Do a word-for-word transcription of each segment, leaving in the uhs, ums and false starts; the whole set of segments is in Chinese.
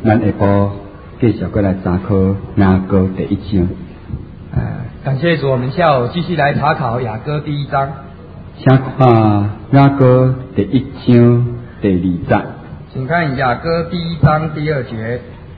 咱下晡继续过来查考雅歌第一章。 呃，感谢主，我们下午继续来查考雅歌第一章。 请看雅歌第一章第二节。 请看雅歌第一章第二节。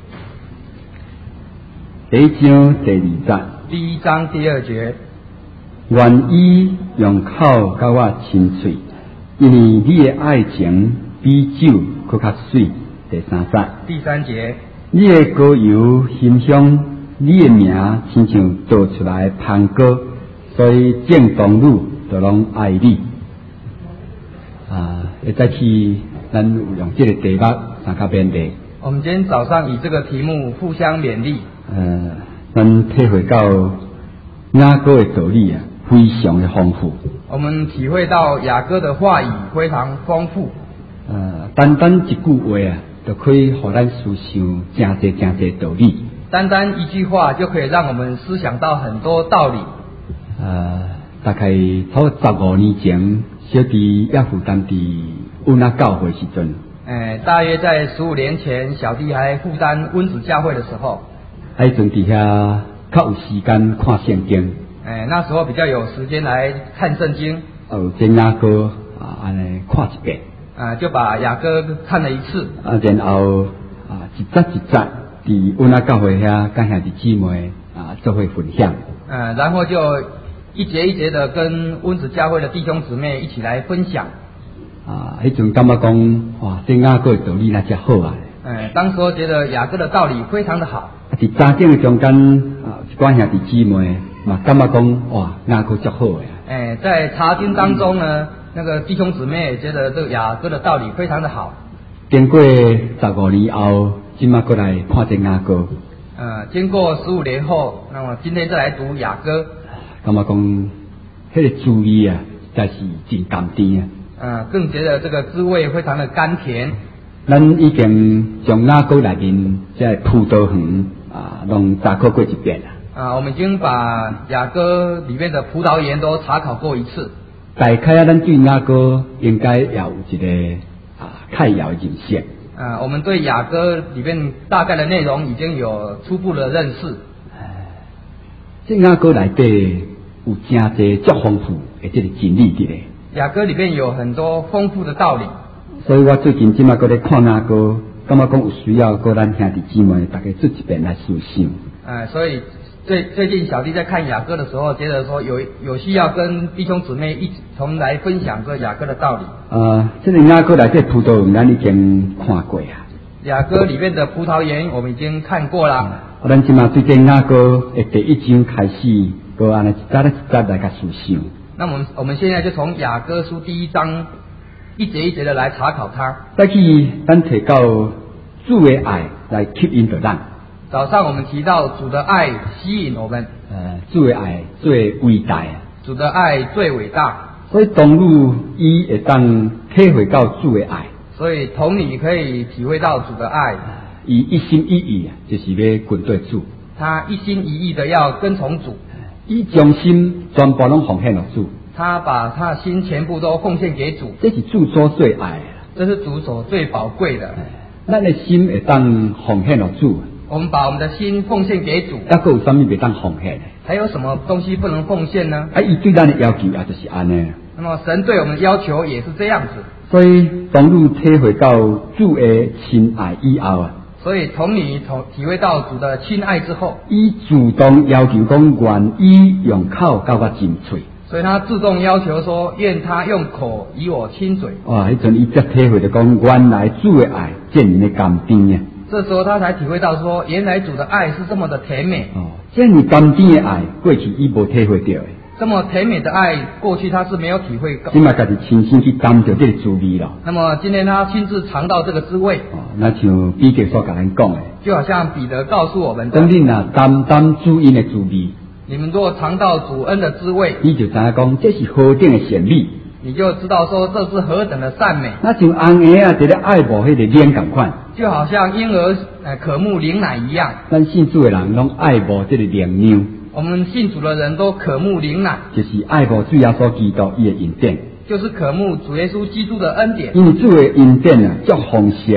第一章第二节。 第一章第二节。 愿意用口甲我亲嘴，因为你的爱情比酒搁较水。第三节。 第三节。 你的歌谣馨香，你的名亲像倒出来香膏，所以正当女就拢爱你。啊，会再去咱有用这个题目三较勉励。 我们今天早上以这个题目互相勉励。 呃，咱体会到雅歌的道理啊，非常的丰富。 我们体会到雅歌的话语非常丰富。 呃，单单一句话啊，就可以互咱思想真侪真侪道理。 单单一句话就可以让我们思想到很多道理。 呃，大概头十五年前，小弟也负担伫温仔教会时阵。 呃，大约在十五年前，小弟还负担温子教会的时候。 迄阵伫遐较有时间看圣经。 呃，那时候比较有时间来看圣经。 哦，这雅歌啊，安尼看一遍。 啊，就把雅歌看了一次。 啊，然后啊，一节一节伫温仔教会遐，跟兄弟姊妹啊做伙分享。 呃，然后就一节一节的跟温子教会的弟兄姊妹一起来分享。 啊，迄阵感觉讲，哇，这雅歌的道理那真好啊。 呃，当时候觉得雅歌的道理非常的好。 啊，伫查经的中间啊，一寡兄弟姊妹嘛感觉讲，哇，雅歌足好呀。 哎，在查经当中呢，那个弟兄姊妹也觉得这个雅歌的道理非常的好。 经过十五年后，今麦过来看这雅歌。 呃，经过十五年后，那么今天再来读雅歌。 感觉讲，迄个滋味啊，真是真甘甜啊。 呃，更觉得这个滋味非常的甘甜。 咱已经将雅歌内面这葡萄园啊，拢查考过一遍啦。 啊，我们已经把雅歌里面的葡萄园都查考过一次。 大概啊，咱对雅歌应该也有一个啊概要的认识。 啊，我们对雅歌里面大概的内容已经有初步的认识。 这雅歌内底有真侪足丰富的这个真理伫咧。 雅歌里面有很多丰富的道理。 所以我最近即马搁咧看雅歌，感觉讲有需要搁咱兄弟姊妹大家做一遍来思想。 呃，所以最最近小弟在看雅歌的时候，觉得说有有需要跟弟兄姊妹一同来分享这雅歌的道理。 呃，这个雅歌内底葡萄园咱已经看过啊。 雅歌里面的葡萄园我们已经看过了。 啊，咱即马对这雅歌的第一章开始，搁安尼一节一节来甲思想。 那我们我们现在就从雅歌书第一章一节一节的来查考它。 再去咱提到主的爱来吸引着咱。 早上我们提到主的爱吸引我们。 呃，主的爱最伟大啊。 主的爱最伟大。 所以童女伊会当体会到主的爱。 所以童女可以体会到主的爱。 伊一心一意啊，就是要跟对主。 他一心一意的要跟从主。 伊将心全部拢奉献了主。 他把他的心全部都奉献给主。 这是主所最爱。 这是主所最宝贵的。 咱的心会当奉献了主。 我们把我们的心奉献给主。 还佫有啥物袂当奉献？ 还有什么东西不能奉献呢？ 啊，伊对咱的要求也就是安尼。 那么神对我们的要求也是这样子。 所以当你体会到主的亲爱以后啊， 所以从你体会到主的亲爱之后， 伊主动要求讲愿意用口甲我亲嘴。 所以他自动要求说，愿他用口与我亲嘴。 哇，迄阵伊才体会到讲，原来主的爱这么的甘甜啊！ 这时候他才体会到说，原来主的爱是这么的甜美。 哦，这么甘甜的爱，过去伊无体会到的。 这么甜美的爱，过去他是没有体会到。 今嘛家己亲身去感到这个滋味了。 那么今天他亲自尝到这个滋味。 哦，那像彼得所甲咱讲的， 就好像彼得告诉我们的， 当你若担担主恩的滋味， 你们若尝到主恩的滋味， 你就知影讲这是何等的善美。 你就知道说这是何等的善美。 那像红婴啊，伫咧爱慕迄个奶同款， 就好像婴儿呃渴慕灵奶一样。 咱信主的人拢爱慕这个灵娘。 我们信主的人都渴慕灵奶， 就是爱慕主耶稣基督伊的恩典， 就是渴慕主耶稣基督的恩典。 因为主的恩典啊，足丰盛的啊。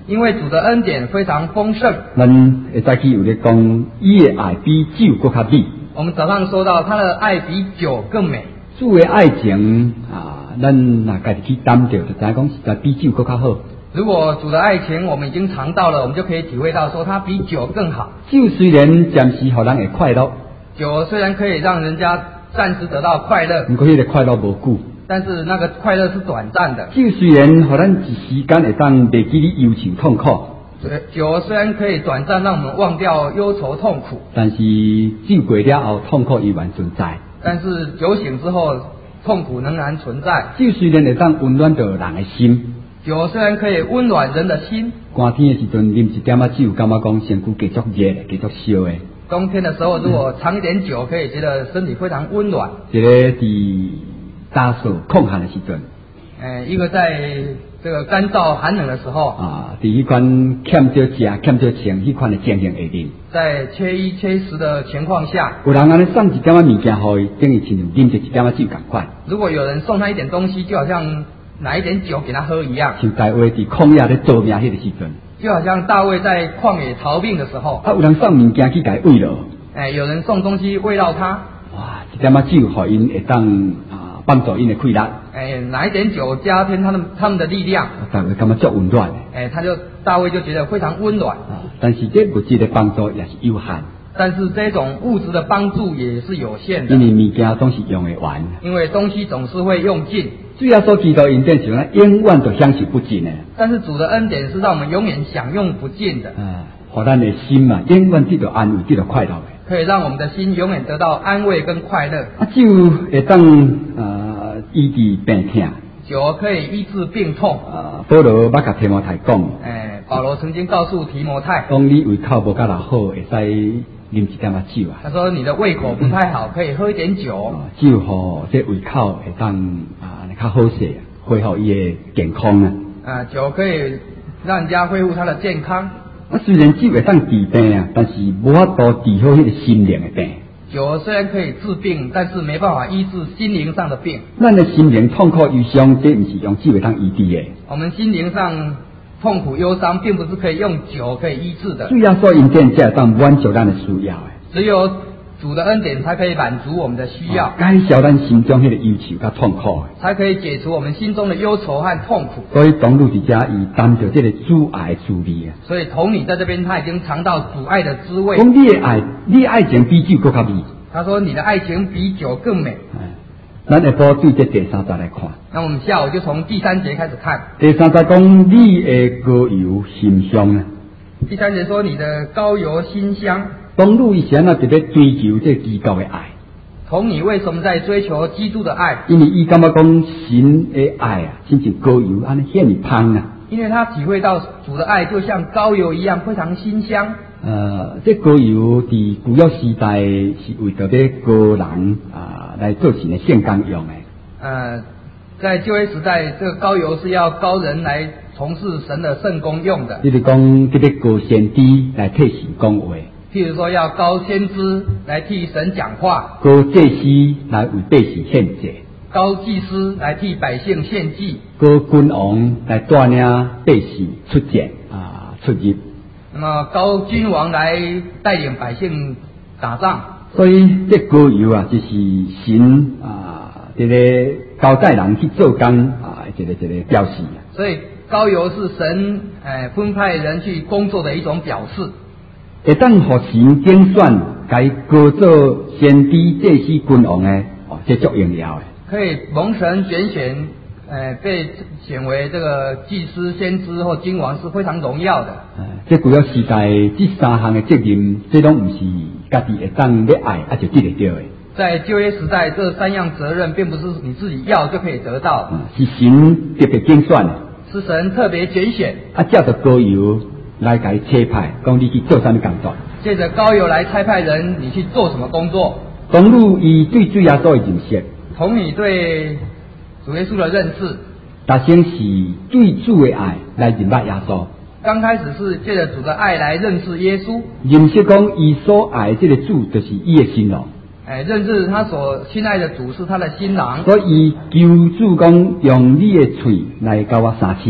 因为主的恩典非常丰盛。 咱会再去有咧讲，伊的爱比酒更较美。 我们早上说到他的爱比酒更美。 主的爱情啊，咱若家己去感着，就知影讲实在比酒更较好。 如果主的爱情我们已经尝到了，我们就可以体会到说它比酒更好。 酒虽然暂时互人会快乐， 酒虽然可以让人家暂时得到快乐， 不过迄个快乐无久。 但是那个快乐是短暂的。 酒虽然互咱一时间会当袂记你忧愁痛苦， 酒虽然可以短暂让我们忘掉忧愁痛苦， 但是酒过了后，痛苦依然存在。 但是酒醒之后，痛苦仍然存在。 酒虽然会当温暖着人的心， 酒虽然可以温暖人的心。 寒天的时阵啉一点仔酒，感觉讲身躯继续热，继续烧的。 冬天的时候，如果尝一点酒，可以觉得身体非常温暖。 一个伫打扫抗寒的时阵， 诶，一个在这个干燥寒冷的时候啊，伫迄款欠着食、欠着穿迄款的情形下面， 在缺衣缺食的情况下， 有人安尼送一点仔物件互伊，等于亲像啉着一点仔酒共款。 如果有人送他一点东西，就好像拿一点酒给他喝一样。 像大卫伫旷野咧做命迄个时阵， 就好像大卫在旷野逃命的时候， 啊，有人送物件去甲伊慰劳， 哎，有人送东西慰劳他， 哇，一点仔酒互因会当啊帮助因的快乐， 哎，拿一点酒加添他们他们的力量， 大卫感觉足温暖的， 哎，他就大卫就觉得非常温暖。 啊，但是这物质的帮助也是有限， 但是这种物质的帮助也是有限的， 因为物件总是用得完， 因为东西总是会用尽。 主要所基督恩典是咱永远都享受不尽的。 但是主的恩典是让我们永远享用不尽的， 啊，互咱的心嘛，永远得到安慰，得到快乐的， 可以让我们的心永远得到安慰跟快乐。 啊，酒会当呃医治病痛， 酒可以医治病痛。 啊，保罗捌甲提摩太讲， 哎，保罗曾经告诉提摩太， 讲你胃口无甲人好，会使啉一点仔酒啊。 他说你的胃口不太好，可以喝一点酒。 哦，酒吼，这胃口会当啊较好势，恢复伊的健康啊。 啊，酒可以让人家恢复他的健康。 啊，虽然酒会当治病啊，但是无法度治好迄个心灵的病。 酒虽然可以治病，但是没办法医治心灵上的病。 咱的心灵痛苦忧伤，这毋是用酒会当医治的。 我们心灵上痛苦忧伤，并不是可以用酒可以医治的。 主要所因见才会当满足咱的需要的。 只有主的恩典才可以满足我们的需要， 解消咱心中迄个忧愁甲痛苦， 才可以解除我们心中的忧愁和痛苦。 所以当路伫遮伊担着这个主爱滋味啊。 所以童女在这边他已经尝到主爱的滋味。 讲你的爱，你的爱情比酒更较美。 他说你的爱情比酒更美。 咱下晡对这第三节来看。 那我们下午就从第三节开始看。 第三节讲你的膏油馨香啊。 第三节说你的膏油馨香。 当路以前啊，特别追求这基督的爱。 童女为什么在追求基督的爱？ 因为伊感觉讲神的爱啊，亲像膏油安尼遐尼香啊。 因为他体会到主的爱就像膏油一样非常馨香。 呃，这膏油伫古约时代是为着要膏人啊来做神的圣工用的。 呃，在旧约时代，这个膏油是要膏人来从事神的圣工用的。 你是讲这个膏先知来替神讲话。 譬如说要膏先知来替神讲话， 膏祭司来为百姓献祭， 膏祭司来替百姓献祭， 膏君王来带领百姓出战啊出入。 那么膏君王来带领百姓打仗。 所以这膏油啊，就是神啊这个交代人去做工啊一个一个表示。 所以膏油是神诶分派人去工作的一种表示。 会当互神拣选，该高做先知、祭司、君王的，哦，这足荣耀的。 可以蒙神拣选，呃，被选为这个祭司、先知或君王是非常荣耀的。 呃，这古约时代这三项的责任，这拢唔是家己会当要爱，啊就得得到的。 在旧约时代，这三样责任并不是你自己要就可以得到的， 嗯、是神特别拣选的， 是神特别拣选。 啊，借着膏油。来给差派，讲你去做啥物工作？ 借着膏油来差派人，你去做什么工作？ 当路以对主耶稣的认识， 同你对主耶稣的认识， 达先是对主的爱来认识耶稣。 刚开始是借着主的爱来认识耶稣， 认识讲伊所爱这个主就是伊的新郎。 哎，认识他所亲爱的主是他的新郎。 所以求主讲用你的嘴来甲我相亲。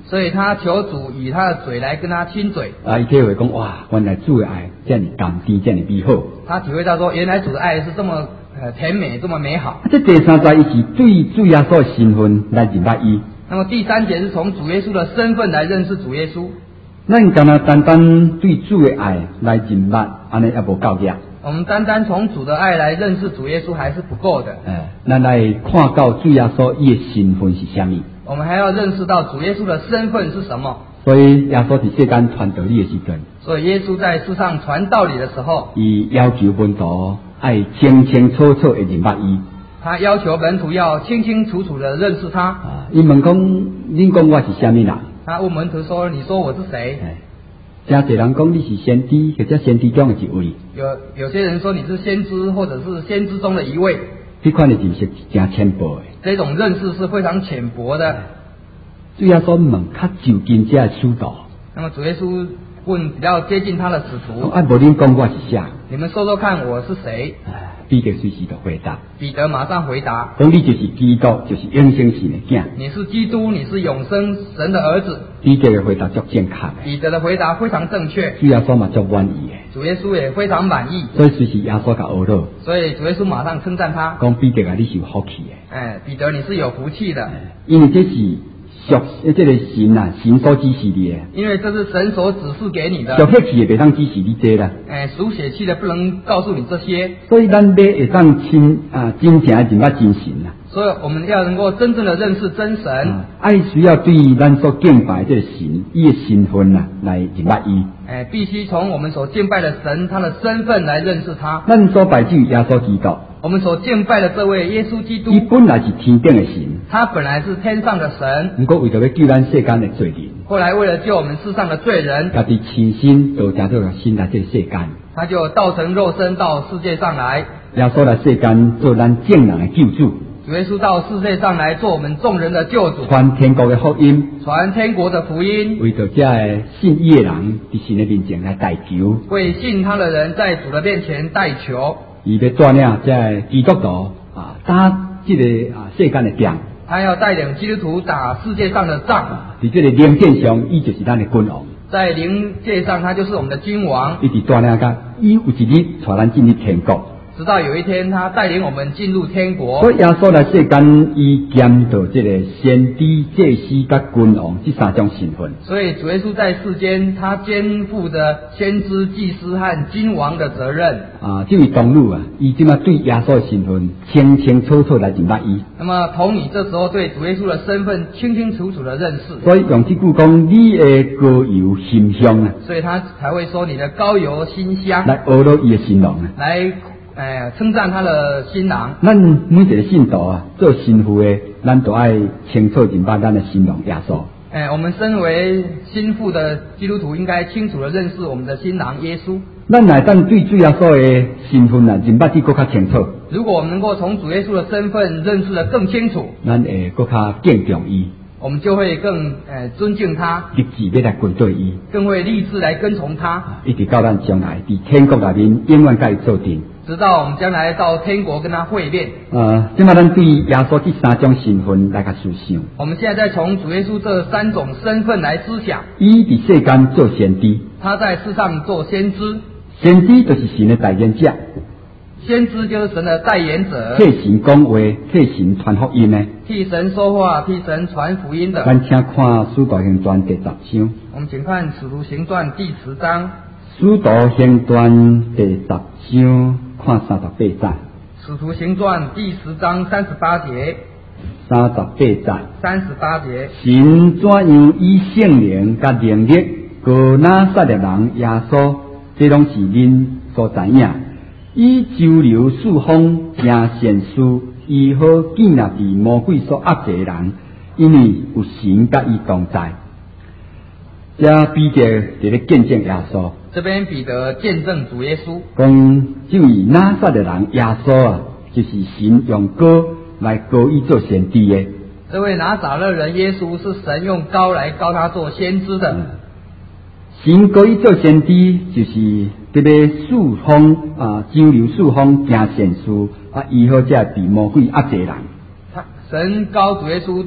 所以他求主以他的嘴来跟他亲嘴。 啊，伊体会讲哇，原来主的爱这么甘甜，这么美好。 他体会到说，原来主的爱是这么呃甜美，这么美好。 这第三节伊是对主耶稣的身份来认识伊。 那么第三节是从主耶稣的身份来认识主耶稣。 咱敢若单单对主的爱来认识，安尼也无够格。 我们单单从主的爱来认识主耶稣还是不够的。 哎，咱来看到主耶稣伊的身份是啥物？ 我们还要认识到主耶稣的身份是什么。 所以耶稣伫世间传道理的时阵， 所以耶稣在世上传道理的时候， 伊要求门徒爱清清楚楚的认识伊。 他要求门徒要清清楚楚的认识他。 啊，伊问讲，恁讲我是啥物人？ 他问门徒说：“你说我是谁？” 真侪人讲你是先知，或者先知中的一位。 有有些人说你是先知，或者是先知中的一位。 这款的认识是真浅薄的。 这种认识是非常浅薄的。 主耶稣问较就近这的使徒。 那么主耶稣问比较接近他的使徒：“ 啊，无恁讲我是啥？ 你们说说看，我是谁？” 彼得随时就回答。 彼得马上回答：“ 讲你就是基督，就是永生神的囝。 你是基督，你是永生神的儿子。” 彼得的回答足正确的。 彼得的回答非常正确。 主耶稣嘛足满意的。 主耶稣也非常满意。 所以随时耶稣甲学了。 所以主耶稣马上称赞他， 讲彼得啊，你是有福气的。 哎，彼得你是有福气的， 因为这是属这个神啊，神所指示你的。 因为这是神所指示给你的。 属血气的袂当指示你这啦。 哎，属血气的不能告诉你这些。 所以咱要会当亲啊，真正认识真神啊。 所以我们要能够真正的认识真神， 爱、啊、需要对咱所敬拜这个神，伊的身份啊，来认识伊。 哎，必须从我们所敬拜的神他的身份来认识他。 咱所拜主耶稣基督， 我们所敬拜的这位耶稣基督， 伊本来是天顶的神， 他本来是天上的神， 不过为着要救咱世间的罪人， 后来为了救我们世上的罪人， 家己亲身就加做新来这个世间， 他就道成肉身到世界上来。 耶稣来世间做咱众人的救主。 主耶稣到世界上来做我们众人的救主， 传天国的福音， 传天国的福音， 为着这个信伊的人伫神的面前来代求， 为信他的人在主的面前代求。 伊要带领这个基督徒啊，打这个啊世间的仗。 他要带领基督徒打世界上的仗。 在这个灵界上，伊就是咱的君王。 在灵界上，他就是我们的君王。 一直带领到，伊有一日带咱进入天国。 直到有一天，他带领我们进入天国。 所以耶稣来世间，伊兼到这个先知、祭司、甲君王这三种身份。 所以主耶稣在世间，他肩负着先知、祭司和君王的责任。 啊，这位童女啊，伊即马对耶稣的身份清清楚楚来认识伊。 那么童女这时候对主耶稣的身份清清楚楚的认识。 所以用这句讲，你的膏油馨香啊。 所以他才会说你的膏油馨香。 来学到伊的形容啊。 来。哎，称赞他的新郎。 咱每一个信徒啊，做新妇的，咱都爱清楚认识咱的新郎耶稣。 哎，我们身为新妇的基督徒，应该清楚的认识我们的新郎耶稣。 咱来当对主耶稣的身份啊，认识得更加清楚。 如果我们能够从主耶稣的身份认识得更清楚， 咱会更加敬重伊。 我们就会更呃尊敬他， 立志要来跟对伊， 更会立志来跟从他， 一直到咱将来伫天国内面永远甲伊做阵。 直到我们将来到天国跟他会面。 呃，即马咱对耶稣这三种身份来甲思想。 我们现在在从主耶稣这三种身份来思想。 伊伫世间做先知， 他在世上做先知。 先知就是神的代言者。 先知就是神的代言者， 替神讲话，替神传福音的， 替神说话，替神传福音的。 咱请看《使徒行传》第十章。 我们请看《使徒行传》第十章。《 使徒行传》第十章，看三十八节。《 使徒行传》第十章三十八节。 三十八节。 三十八节。 神怎样以圣灵甲能力高拿撒勒人耶稣，这拢是恁所知影。以周流四方行善事，伊好建立伫魔鬼所压制的人，因为有神甲伊同在。这彼得伫咧见证耶稣。 这边彼得见证主耶稣， 讲这位拿撒勒人耶稣啊，就是神用膏来膏伊做先知的。 这位拿撒勒人耶稣是神用膏来膏他做先知的。嗯、 神膏伊做先知，就是特别四方啊，周流四方行善事啊，伊好才被魔鬼压制人。 他神膏主耶稣到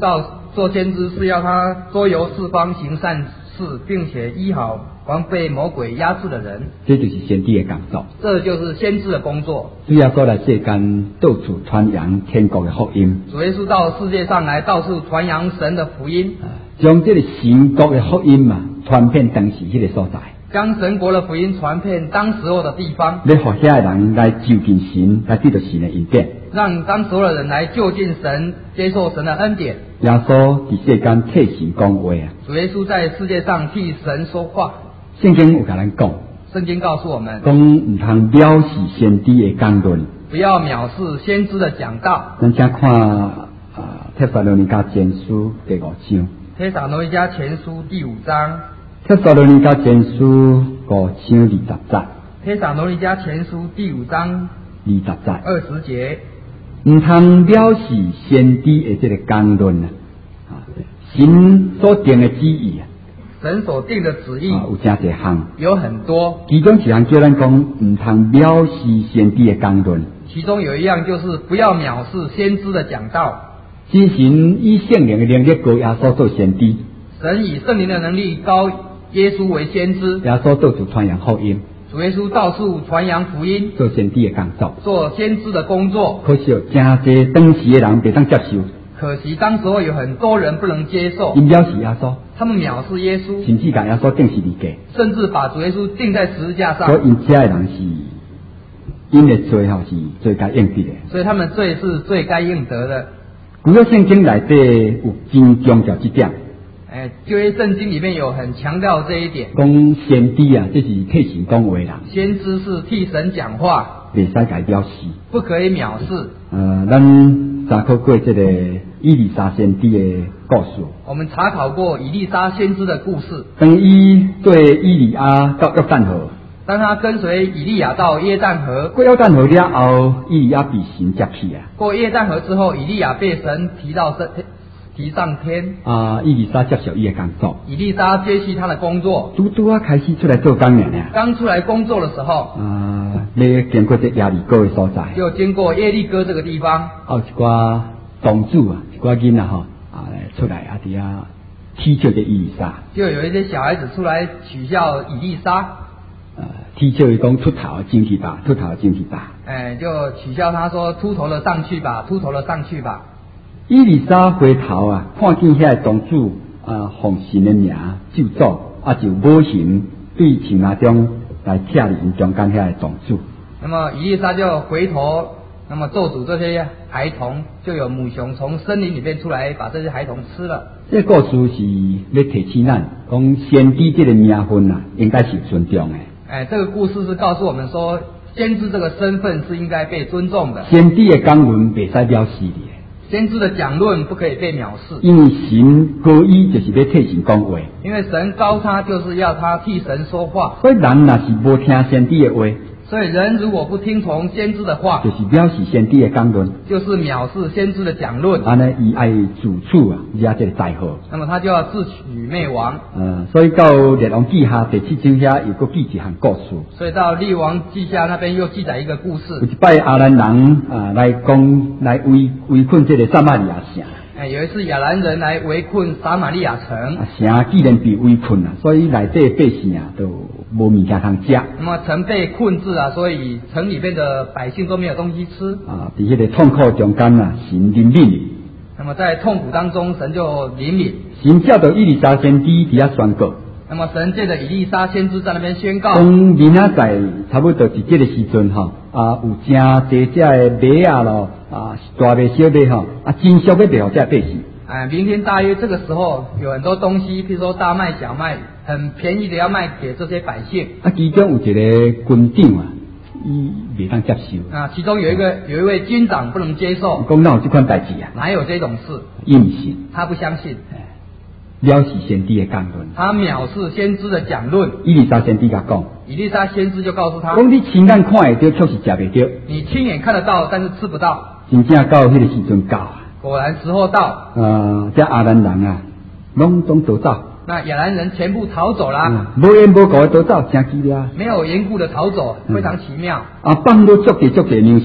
做先知是要他周游四方行善事，并且医好凡被魔鬼压制的人。 这就是先知的工作。 这就是先知的工作。 主耶稣来世间，到处传扬天国的福音。 主耶稣到世界上来，到处传扬神的福音， 将这个神国的福音嘛，传遍当时迄个所在。 将神国的福音传遍当时候的地方， 要让遐人来就近神，来得到神的恩典。 让当时候的人来就近神，接受神的恩典。 耶稣伫世间替神讲话啊。 主耶稣在世界上替神说话。 圣经有甲咱讲， 圣经告诉我们， 讲唔通藐视先知的讲论， 不要藐视先知的讲道。 咱请看啊《帖撒罗尼迦前书》第五章。 帖撒罗尼迦前书第五章。 帖撒罗尼迦前书五章二十节。 帖撒罗尼迦前书第五章二十节。 二十节。 唔通藐视先知的这个讲论啊！神所定的旨意啊， 神所定的旨意、 啊、有真侪项， 有很多。 其中一项叫咱讲唔通藐视先知的讲论。 其中有一样就是不要藐视先知的讲道。 真神以圣灵的能力高耶稣做先知， 神以圣灵的能力高耶稣为先知， 耶稣到处传扬福音。 主耶稣到处传扬福音， 做先知的工作， 做先知的工作。 可惜真侪当时的人袂当接受。 可惜当时候有很多人不能接受， 因藐视耶稣， 他们藐视耶稣， 甚至把耶稣钉十字架， 甚至把主耶稣钉在十字架上。 所以因这的人是因的罪吼是罪该应得的， 所以他们罪是罪该应得的。 古约圣经内底有真强调这点。 哎，旧约圣经里面有很强调这一点。 讲先知啊，这是替神讲话人。 先知是替神讲话， 袂使改藐视， 不可以藐视。 呃，咱查考过这个以利沙先知的故事。 我们查考过以利沙先知的故事。 当伊对以利亚到约旦河， 当他跟随以利亚到约旦河， 过约旦河了后，以利亚被神接去啊。 过约旦河之后，以利亚被神提到神提上天。 啊，以利沙接受伊的工作。 以利沙接续他的工作。 拄拄啊开始出来做工人呢。 刚出来工作的时候， 啊，要经过这亚利哥的所在。 就经过耶利哥这个地方。 有一寡宗主啊，一寡囡仔吼啊出来啊，伫遐踢笑这以利沙。 就有一些小孩子出来取笑以利沙。 呃，踢笑伊讲秃头进去吧，秃头进去吧。 哎，就取笑他说秃头了上去吧，秃头了上去吧。 以利沙回头啊，看见遐宗主啊，奉神的名咒诅啊，就无形对墙那中来拆离因中间遐宗主。 那么以利沙就回头，那么咒诅这些孩童，就有母熊从森林里面出来，把这些孩童吃了。 这个故事是要提醒咱，讲先知这个名分啊，应该是尊重的。 哎，这个故事是告诉我们说，先知这个身份是应该被尊重的。 先知的讲论袂使藐视你。 先知的讲论不可以被藐视， 因为神高伊就是要替神讲话， 因为神高他就是要他替神说话。 所以人若是无听先知的话， 所以人如果不听从先知的话， 就是藐视先知的讲论， 就是藐视先知的讲论。 安尼伊爱自处啊，惹这个灾祸。 那么他就要自取灭亡。 呃，所以到列王记下第七章遐有个记一项故事。 所以到列王记下那边又记载一个故事。 有一摆亚兰人啊来攻来围围困这个撒玛利亚城。 哎，有一次亚兰人来围困撒玛利亚城。 啊，城既然被围困啊，所以内底百姓啊都无物件通食。 那么城被困住啊，所以城里边的百姓都没有东西吃。 啊，在迄个痛苦中间啊，神怜悯。 那么在痛苦当中，神就怜悯。 神叫到以利沙先知伫遐宣告。 那么神借着以利沙先知在那边宣告。 讲明仔载差不多伫这个时阵吼，啊有真侪只的马啊咯，啊大马小马吼，啊真俗要卖互这百姓。 哎，明天大约这个时候有很多东西，譬如说大麦、小麦，很便宜的要卖给这些百姓。 啊，其中有一个军长啊，伊袂当接受。 啊，其中有一个有一位军长不能接受。 讲哪有这款代志啊？ 哪有这种事？ 伊唔信， 他不相信。 藐视先知的讲论， 他藐视先知的讲论。 以利沙先知甲讲， 以利沙先知就告诉他： 讲你亲眼看会到，却是食袂到。 你亲眼看得到，但是吃不到。 真正到迄个时阵到啊！ 果然时候到。 呃，这亚兰人啊，拢总逃走。 那亚兰人全部逃走啦。 无缘无故的逃走，真奇妙。 没有缘故的逃走，非常奇妙。 啊，放到足地足地粮食，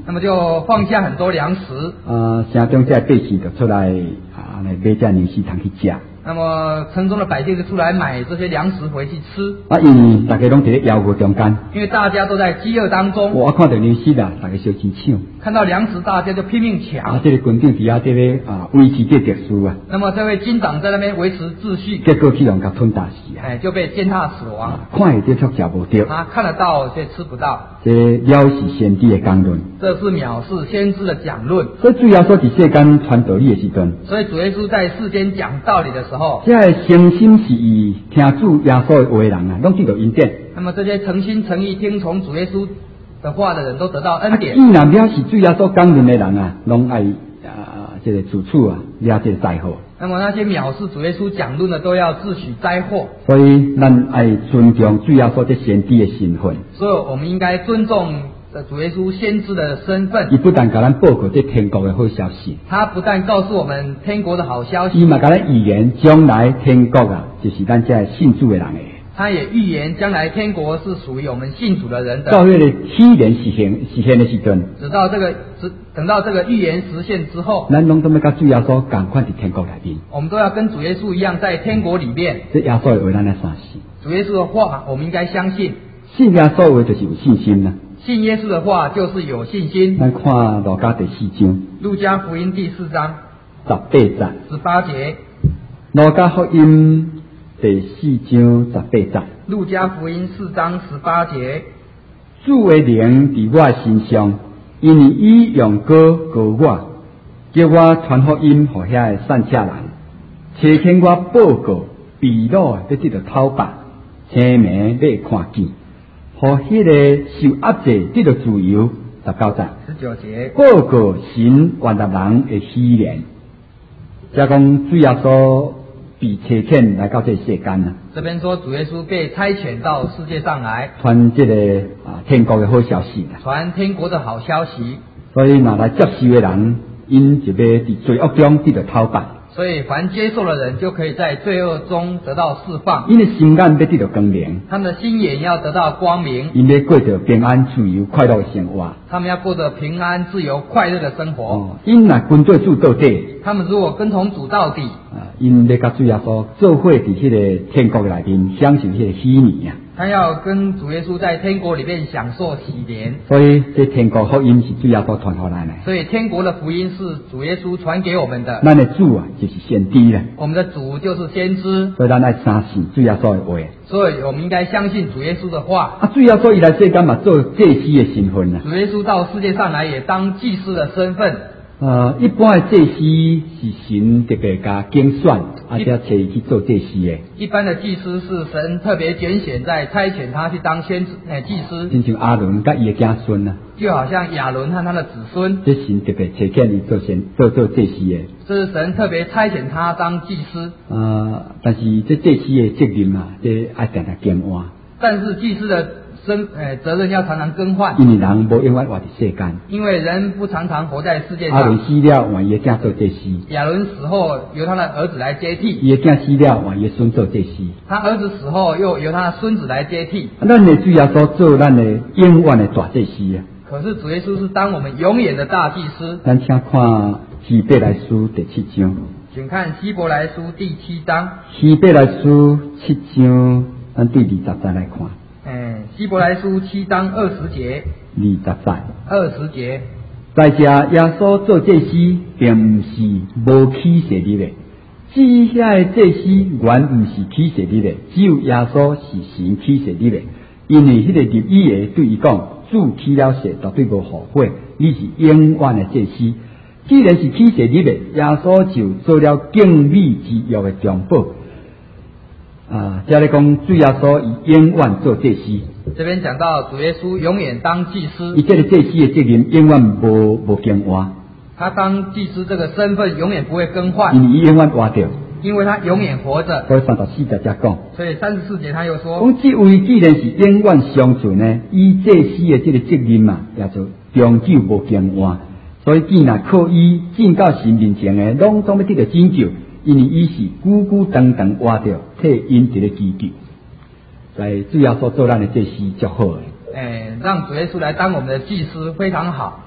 那么就放下很多粮食。 啊，城中这百姓就出来啊，来买这粮食通去食。 那么城中的百姓就出来买这些粮食回去吃。 啊，因为大家拢伫咧枵饿中间。 因为大家都在饥饿当中。 我看到粮食啦，大家小钱抢。 看到粮食，大家就拼命抢。 啊，这个军长伫遐这咧啊维持这秩序啊。 那么这位军长在那边维持秩序。 结果去人甲吞大死啊。 哎，就被践踏死亡。啊、 看会到却食无到。 他看得到却吃不到。 这藐视先知的讲论。 这是藐视先知的讲论。 所以主要说伫世间传道理的时阵。 所以主耶稣在世间讲道理的时候。 这诚心是以听主耶稣的话人啊，拢得到恩典。 那么这些诚心诚意听从主耶稣的话的人都得到恩典。 既然藐视主耶稣讲论的人啊，拢爱啊这个主处啊，了这个灾祸。 那么那些藐视主耶稣讲论的，都要自取灾祸。 所以咱爱尊重主耶稣这先知的身份。 所以我们应该尊重主耶稣先知的身份。 伊不但给咱报告这天国的好消息， 他不但告诉我们天国的好消息， 伊嘛给咱预言将来天国啊，就是咱这信主的人的。 他也预言将来天国是属于我们信主的人的。 到那个天年实现实现的时阵， 直到这个直等到这个预言实现之后， 咱拢都要甲主耶稣同款伫天国内面。 我们都要跟主耶稣一样在天国里面。 这耶稣的话咱来相信。 主耶稣的话，我们应该相信。 信耶稣的话就是有信心啦。 信耶稣的话就是有信心。 咱看路加第四章。 路加福音第四章十八节。 十八节。 路加福音第四章十八节。 路加福音四章十八节。 主的灵伫我身上，因为伊用膏膏我，叫我传福音予遐个散车人，提醒我报告被掳要得到讨白，青明要看见，予迄个受压制得到自由。十九节。 十九节。 报告神原来人的喜年，即讲主耶稣被差遣来到这世间啊。 这边说主耶稣被差遣到世界上来， 传这个啊天国的好消息啦， 传天国的好消息。 所以若来接受的人，因就要伫罪恶中得到讨白。 所以凡接受的人，就可以在罪恶中得到释放。 因的心眼要得到光明， 他们的心眼要得到光明。 因要过着平安、自由、快乐的生活。 他们要过着平安、自由、快乐的生活。 哦，因若跟对主到底， 他们如果跟从主到底， 啊，因要甲主耶稣做伙伫迄个天国内面享受迄个喜年啊。 他要跟主耶稣在天国里面享受喜年。 所以这天国福音是主耶稣传给咱的。 所以天国的福音是主耶稣传给我们的。 咱的主啊，就是先知啦。 我们的主就是先知。 所以咱爱相信主耶稣的话。 所以我们应该相信主耶稣的话。 啊，主耶稣伊来世间嘛做祭司的身份啦。 主耶稣到世界上来也当祭司的身份。 呃，一般的祭司是神特别加拣选，而且找伊去做祭司的。 一般的祭司是神特别拣选，在差遣他去当先知诶祭司。 亲像阿伦甲伊的子孙啊， 就好像亚伦和他的子孙。 这神特别差遣伊做先做做祭司的。 这是神特别差遣他当祭司。 呃，但是这祭司的责任啊，这爱常常更换。 但是祭司的身诶责任要常常更换， 因为人无永远活伫世间。 因为人不常常活在世界上。 阿伦死了，换伊的囝做祭司。 亚伦死后，由他的儿子来接替。 伊的囝死了，换伊的孙做祭司。 他儿子死后，又由他的孙子来接替。 咱的主耶稣做咱的永远的大祭司啊。 可是主耶稣是当我们永远的大祭司。 咱请看希伯来书第七章。 请看希伯来书第七章。 希伯来书七章，咱对二十节来看。 嗯，希伯来书七章二十节。 二十节。 二十节。 在这耶稣做祭司，并不是无启示你的。至于遐个祭司原不是启示你的，只有耶稣是神启示你的。因为迄个立意的对伊讲，主起了誓，绝对无后悔。你是永远的祭司。既然是启示你的，耶稣就做了敬礼之约的中保。啊，这里讲主耶稣以永远做祭司。 这边讲到主耶稣永远当祭司。 伊这个祭司的责任永远无无更换。 他当祭司这个身份永远不会更换。 因为伊永远活着。 因为他永远活着。 所以三十四节才讲。 所以三十四节他又说， 讲这位既然是永远相存呢，伊祭司的这个责任嘛，也就长久无更换。所以既然靠伊进到神面前的，拢总要得到拯救，因为伊是久久长长活着，替因一个祈求。在主耶稣做咱的祭司足好诶。 诶，让主耶稣来当我们的祭司非常好。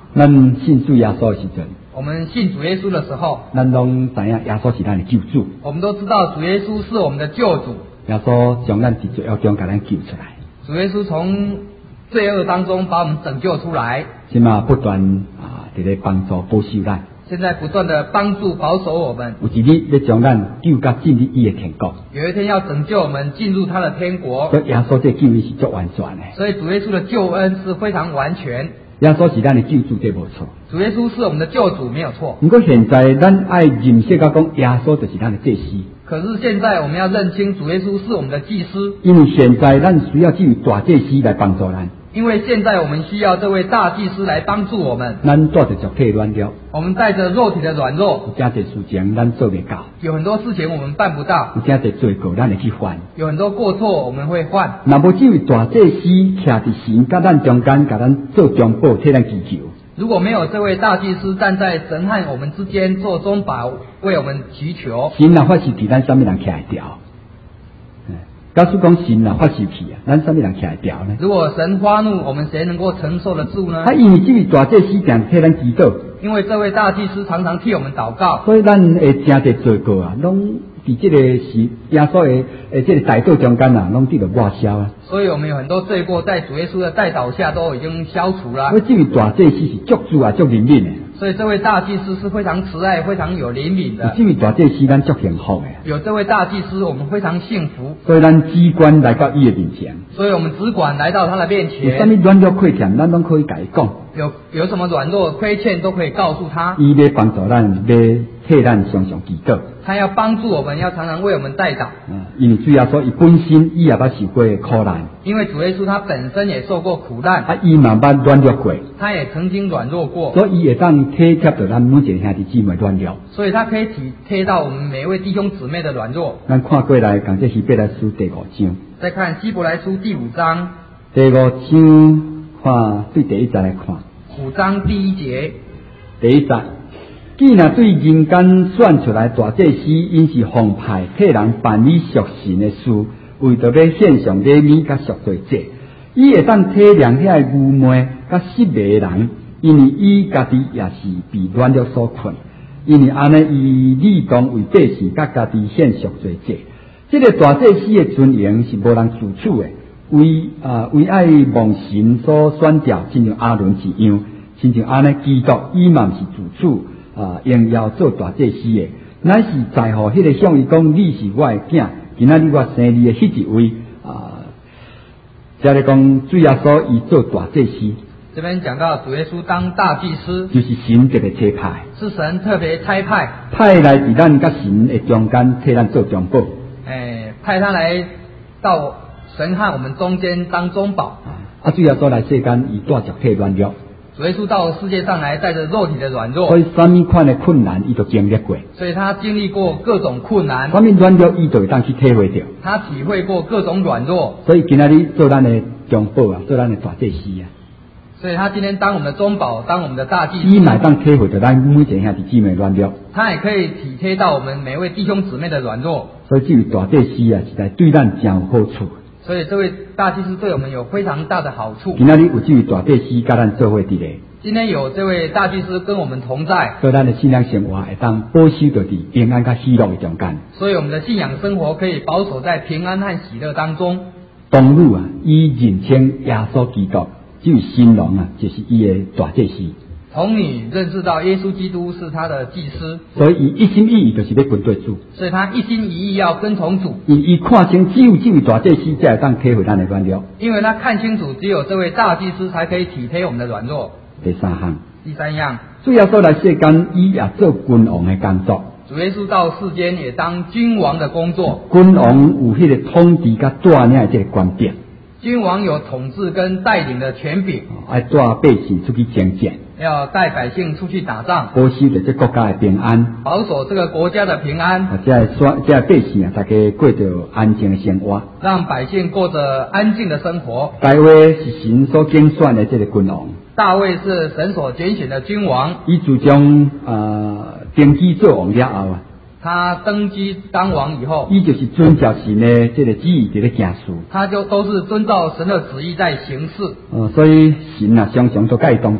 咱信主耶稣的时阵， 我们信主耶稣的时候， 咱拢知影耶稣是咱的救主， 我们都知道主耶稣是我们的救主。 耶稣将咱伫罪恶中甲咱救出来， 主耶稣从罪恶当中把我们拯救出来， 即嘛不断啊伫咧帮助保守咱。 现在不断的帮助保守我们， 有一日要将咱救甲进入伊的天国， 有一天要拯救我们进入他的天国。 所以耶稣这救恩是足完全的。 所以主耶稣的救恩是非常完全。 耶稣是咱的救主，这无错。 主耶稣是我们的救主，没有错。 不过现在咱爱认识到讲，耶稣就是咱的祭司。 可是现在我们要认清主耶稣是我们的祭司， 因为现在咱需要这位大祭司来帮助咱。 因为现在我们需要这位大祭司来帮助我们。 咱带着肉体软弱， 我们带着肉体的软弱， 有真侪事情咱做袂到， 有很多事情我们办不到， 有真侪罪过咱会去犯， 有很多过错我们会犯。 若无这位大祭司徛伫神甲咱中间，甲咱做中保，替咱祈求。 如果没有这位大祭司站在神和我们之间做中保，为我们祈求， 神若发誓去，咱啥物人徛会掉？假使讲神若发誓去啊，咱啥物人徛会掉呢？ 如果神发怒，我们谁能够承受得住呢？ 啊，因为这位大祭司常替咱祈祷， 因为这位大祭司常常替我们祷告， 所以咱会真侪罪过啊，拢伫这个是耶稣的诶这个代祷中间啊，拢得到抹消啊。 所以我们有很多罪过在主耶稣的代祷下都已经消除了。 所以这位大祭司是足主啊，足灵敏的。 所以这位大祭司是非常慈爱、非常有怜悯的。 这位大祭司咱足幸福的。 有这位大祭司，我们非常幸福。 所以咱只管来到伊的面前。 所以我们只管来到他的面前。 有啥物软弱亏欠，咱拢可以甲伊讲。 有有什么软弱亏欠都可以告诉他。 伊要帮助咱，要替咱常常祈祷。 他要帮助我们，要常常为我们代祷。 嗯，因为主耶稣伊本身伊也捌受过苦难。 因为主耶稣他本身也受过苦难。 啊，伊嘛捌软弱过。 他也曾经软弱过。 所以伊会当体贴到咱每一个兄弟姊妹软弱。 所以他可以体贴到我们每一位弟兄姊妹的软弱。 咱看过来，讲这希伯来书第五章。 再看希伯来书第五章。 第五章，看对第一节来看。 五章第一节。 第一节。既然对人间选出来大祭司，因是奉派替人办理属神的事，为着要献上礼物甲赎罪祭，伊会当体谅遐愚昧甲失迷的人，因为伊家己也是被软弱所困，因为安尼伊立当为百姓甲家己献赎罪祭。这个大祭司的尊严是无人自取的，为啊为爱蒙神所选调，亲像阿伦一样，亲像安尼基督伊嘛是自取。啊，应要做大祭司的，乃是在乎迄个向伊讲，你是我的囝，今仔日我生你的迄一位啊。即个讲主耶稣伊做大祭司。 这边讲到主耶稣当大祭司， 就是神特别差派， 是神特别差派， 派来伫咱甲神的中间替咱做中保。 诶，派他来到神和我们中间当中保。 啊，主耶稣来世间，伊带着体软弱。 主耶稣到世界上来，带着肉体的软弱， 所以什么款的困难，伊都经历过。 所以他经历过各种困难， 什么软弱，伊都会当去体会到。 他体会过各种软弱， 所以今仔日做咱的中保啊，做咱的大祭司啊。 所以他今天当我们的中保，当我们的大祭司， 伊乃当体会到咱每一个兄弟姊妹软弱。 他也可以体贴到我们每位弟兄姊妹的软弱。 所以这位大祭司啊，实在对咱真有好处。 所以这位大祭司对我们有非常大的好处。 今仔日有这位大祭司甲咱做伙伫咧。 今天有这位大祭司跟我们同在， 所以咱的信仰生活会当保守到伫平安甲喜乐的中间。 所以我们的信仰生活可以保守在平安和喜乐当中。 童女啊，伊认清耶稣基督，这位新郎啊，就是伊的大祭司。 童女认识到耶稣基督是他的祭司， 所以伊一心一意就是要跟对主。 所以他一心一意要跟从主。 伊伊看清只有这位大祭司才会当体会咱的软弱。 因为他看清楚，只有这位大祭司才可以体贴我们的软弱。 第三项， 第三样， 主耶稣来世间，伊也做君王的工作。 主耶稣到世间也当君王的工作。 君王有迄个统治甲带领的这个权柄。 君王有统治跟带领的权柄， 爱带百姓出去征战， 要带百姓出去打仗， 保守着这国家的平安， 保守这个国家的平安， 啊，这这百姓啊，大家过着安静的生活， 让百姓过着安静的生活。 大卫是神所拣选的这个君王， 大卫是神所拣选的君王， 伊自从呃登基做王了后啊。 他登基当王以后， 伊就是遵照神的这个旨意在咧行事， 他就都是遵照神的旨意在行事。 呃，所以神啊常常都甲伊同在。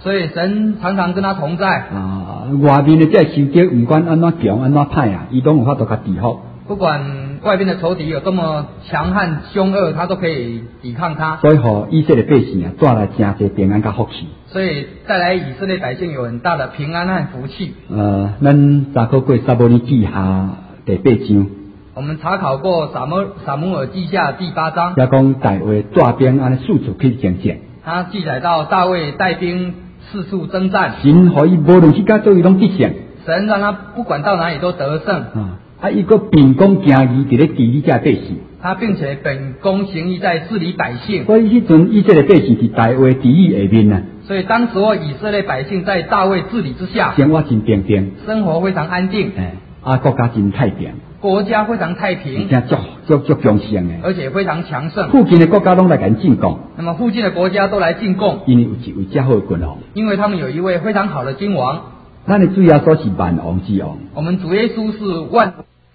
所以神常常跟他同在。 啊，外面的这仇敌，不管安怎强安怎歹啊，伊拢有法度甲抵服。 不管外边的仇敌有多么强悍凶恶，他都可以抵抗他。 所以吼，以色列百姓啊，带来真侪平安甲福气。 所以带来以色列百姓有很大的平安和福气。 呃，咱查考过撒母耳记下第八章。 我们查考过撒母撒母耳记下第八章， 也讲大卫带兵安尼四处去征战。 他记载到大卫带兵四处征战， 神可以无论去到做伊拢得胜。 神让他不管到哪里都得胜。 啊，啊，伊个秉公行义伫咧治理这百姓。 他并且本公行义在治理百姓。 所以迄阵以色列百姓是大卫治理下面啊。 所以当时候以色列百姓在大卫治理之下， 生活真平平， 生活非常安定。 哎，啊，国家真太平。 国家非常太平， 而且足足足强盛的， 而且非常强盛。 附近的国家拢来跟进贡， 那么附近的国家都来进贡， 因为有一位较好的君王， 因为他们有一位非常好的君王。 咱的主耶稣是万王之王， 我们主耶稣是万。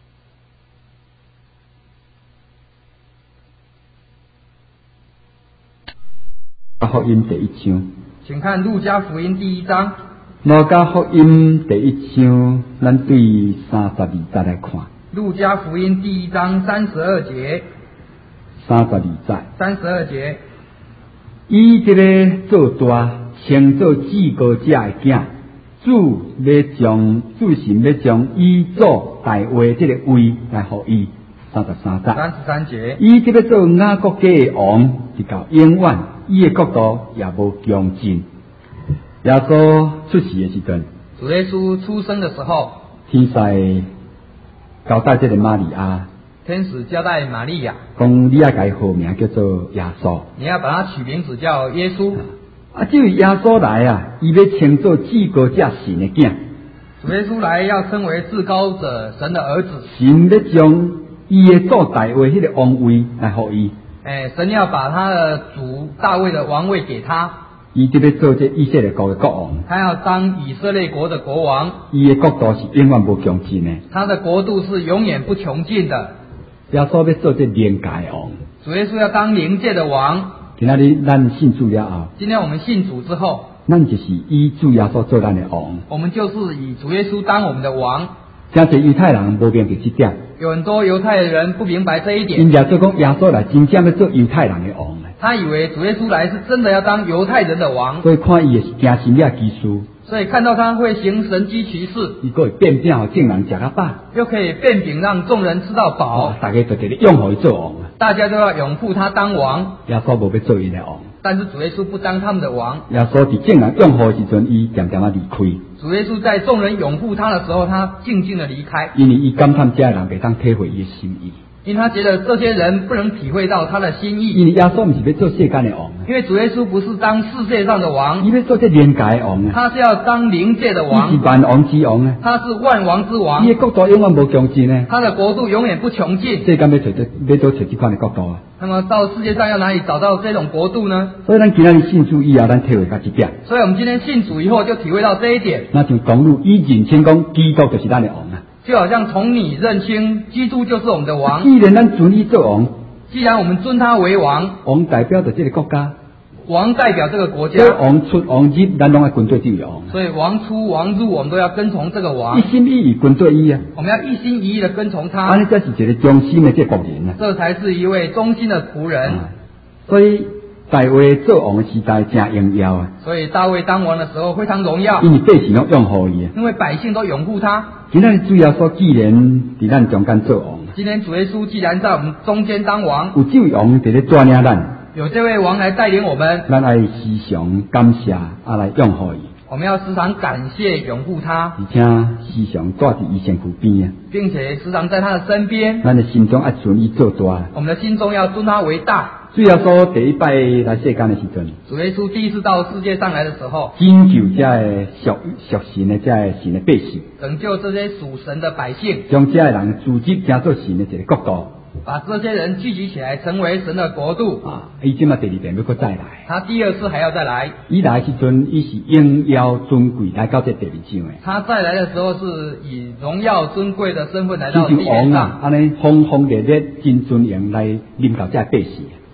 福音第一章， 请看路加福音第一章。 路加福音第一章，咱对三十二节来看。 路加福音第一章三十二节， 三十二节， 三十二节， 以这个做大，称作至高者的囝，主要将主神要将伊做大卫这个位来予伊。三十三节， 三十三节， 伊这个做雅各家的王，直到永远，伊的国度也无穷尽。耶稣出世的时阵， 主耶稣出生的时候， 天使交代这个玛利亚， 天使交代玛利亚， 讲你要改号名叫做耶稣， 你要把他取名字叫耶稣。 啊，这位耶稣来啊，伊要称作至高者神的囝。 主耶稣来要称为至高者神的儿子， 神要将伊的做大卫迄个王位来予伊。 哎，神要把他的主大卫的王位给他。 伊就要做这以色列国的国王， 他要当以色列国的国王， 伊的国度是永远无穷尽的， 他的国度是永远不穷尽的。 耶稣要做这灵界的王， 主耶稣要当灵界的王。 今仔日咱信主了后， 今天我们信主之后， 咱就是以主耶稣做咱的王， 我们就是以主耶稣当我们的王。 真侪犹太人无明白这点， 有很多犹太人不明白这一点， 因耶稣讲耶稣来真正要做犹太人的王。 他以为主耶稣来是真的要当犹太人的王， 所以看伊也是行神迹奇事， 所以看到他会行神迹奇事， 伊个会变饼互众人食到饱， 又可以变饼让众人吃到饱， 哦、大家就伫咧拥护伊做王， 大家都要拥护他当王。 耶稣无要做伊的王， 但是主耶稣不当他们的王。 耶稣伫众人拥护的时阵，伊渐渐啊离开。 主耶稣在众人拥护他的时候，他静静的离开， 因为伊感叹这人袂当体会伊的心意。 因为他觉得这些人不能体会到他的心意。 因为耶稣不是要做世间的王， 因为主耶稣不是当世界上的王， 伊要做这灵界的王啊！ 他是要当灵界的王， 伊是万王之王啊！ 他是万王之王， 伊的国度永远无穷尽呢。 他的国度永远不穷尽。 世间要找这要多找这款的国度啊！ 那么到世界上要哪里找到这种国度呢？ 所以咱今仔日信主以后，咱体会到这点。 所以我们今天信主以后就体会到这一点。 那像同路以认清讲，基督就是咱的王啊！ 就好像从你认清基督就是我们的王。 既然咱尊伊做王， 既然我们尊他为王， 王代表着这个国家， 王代表这个国家， 所以王出王入，咱拢要跟对这位王。 所以王出王入，我们都要跟从这个王， 一心一意跟对伊啊！ 我们要一心一意的跟从他。 安尼才是一个忠心的这国人啊！ 这才是一位忠心的仆人。 啊、所以大卫做王的时代真荣耀啊！ 所以大卫当王的时候非常荣耀， 因为百姓拢拥护伊啊！ 因为百姓都拥护他。 今仔日主耶稣既然伫咱中间做王， 今天主耶稣既然在我们中间当王， 有这位王伫咧带领咱， 有这位王来带领我们， 咱爱时常感谢啊来拥护伊。 我们要时常感谢拥护他， 而且时常住伫伊身躯边啊， 并且时常在他的身边。 咱的心中爱尊伊做大， 我们的心中要尊他为大。 主耶稣第一摆来世间的时阵， 主耶稣第一次到世界上来的时候， 拯救这个属属神的这个神的百姓， 拯救这些属神的百姓， 将这个人组织成做神的一个国度， 把这些人聚集起来，成为神的国度。 啊，伊即嘛第二遍要搁再来， 他第二次还要再来。 伊来的时阵，伊是荣耀尊贵来到这第二章的。 他再来的时候是以荣耀尊贵的身份来到地就像王面啊， 上， 安尼轰轰烈烈、真尊严来领导这百姓。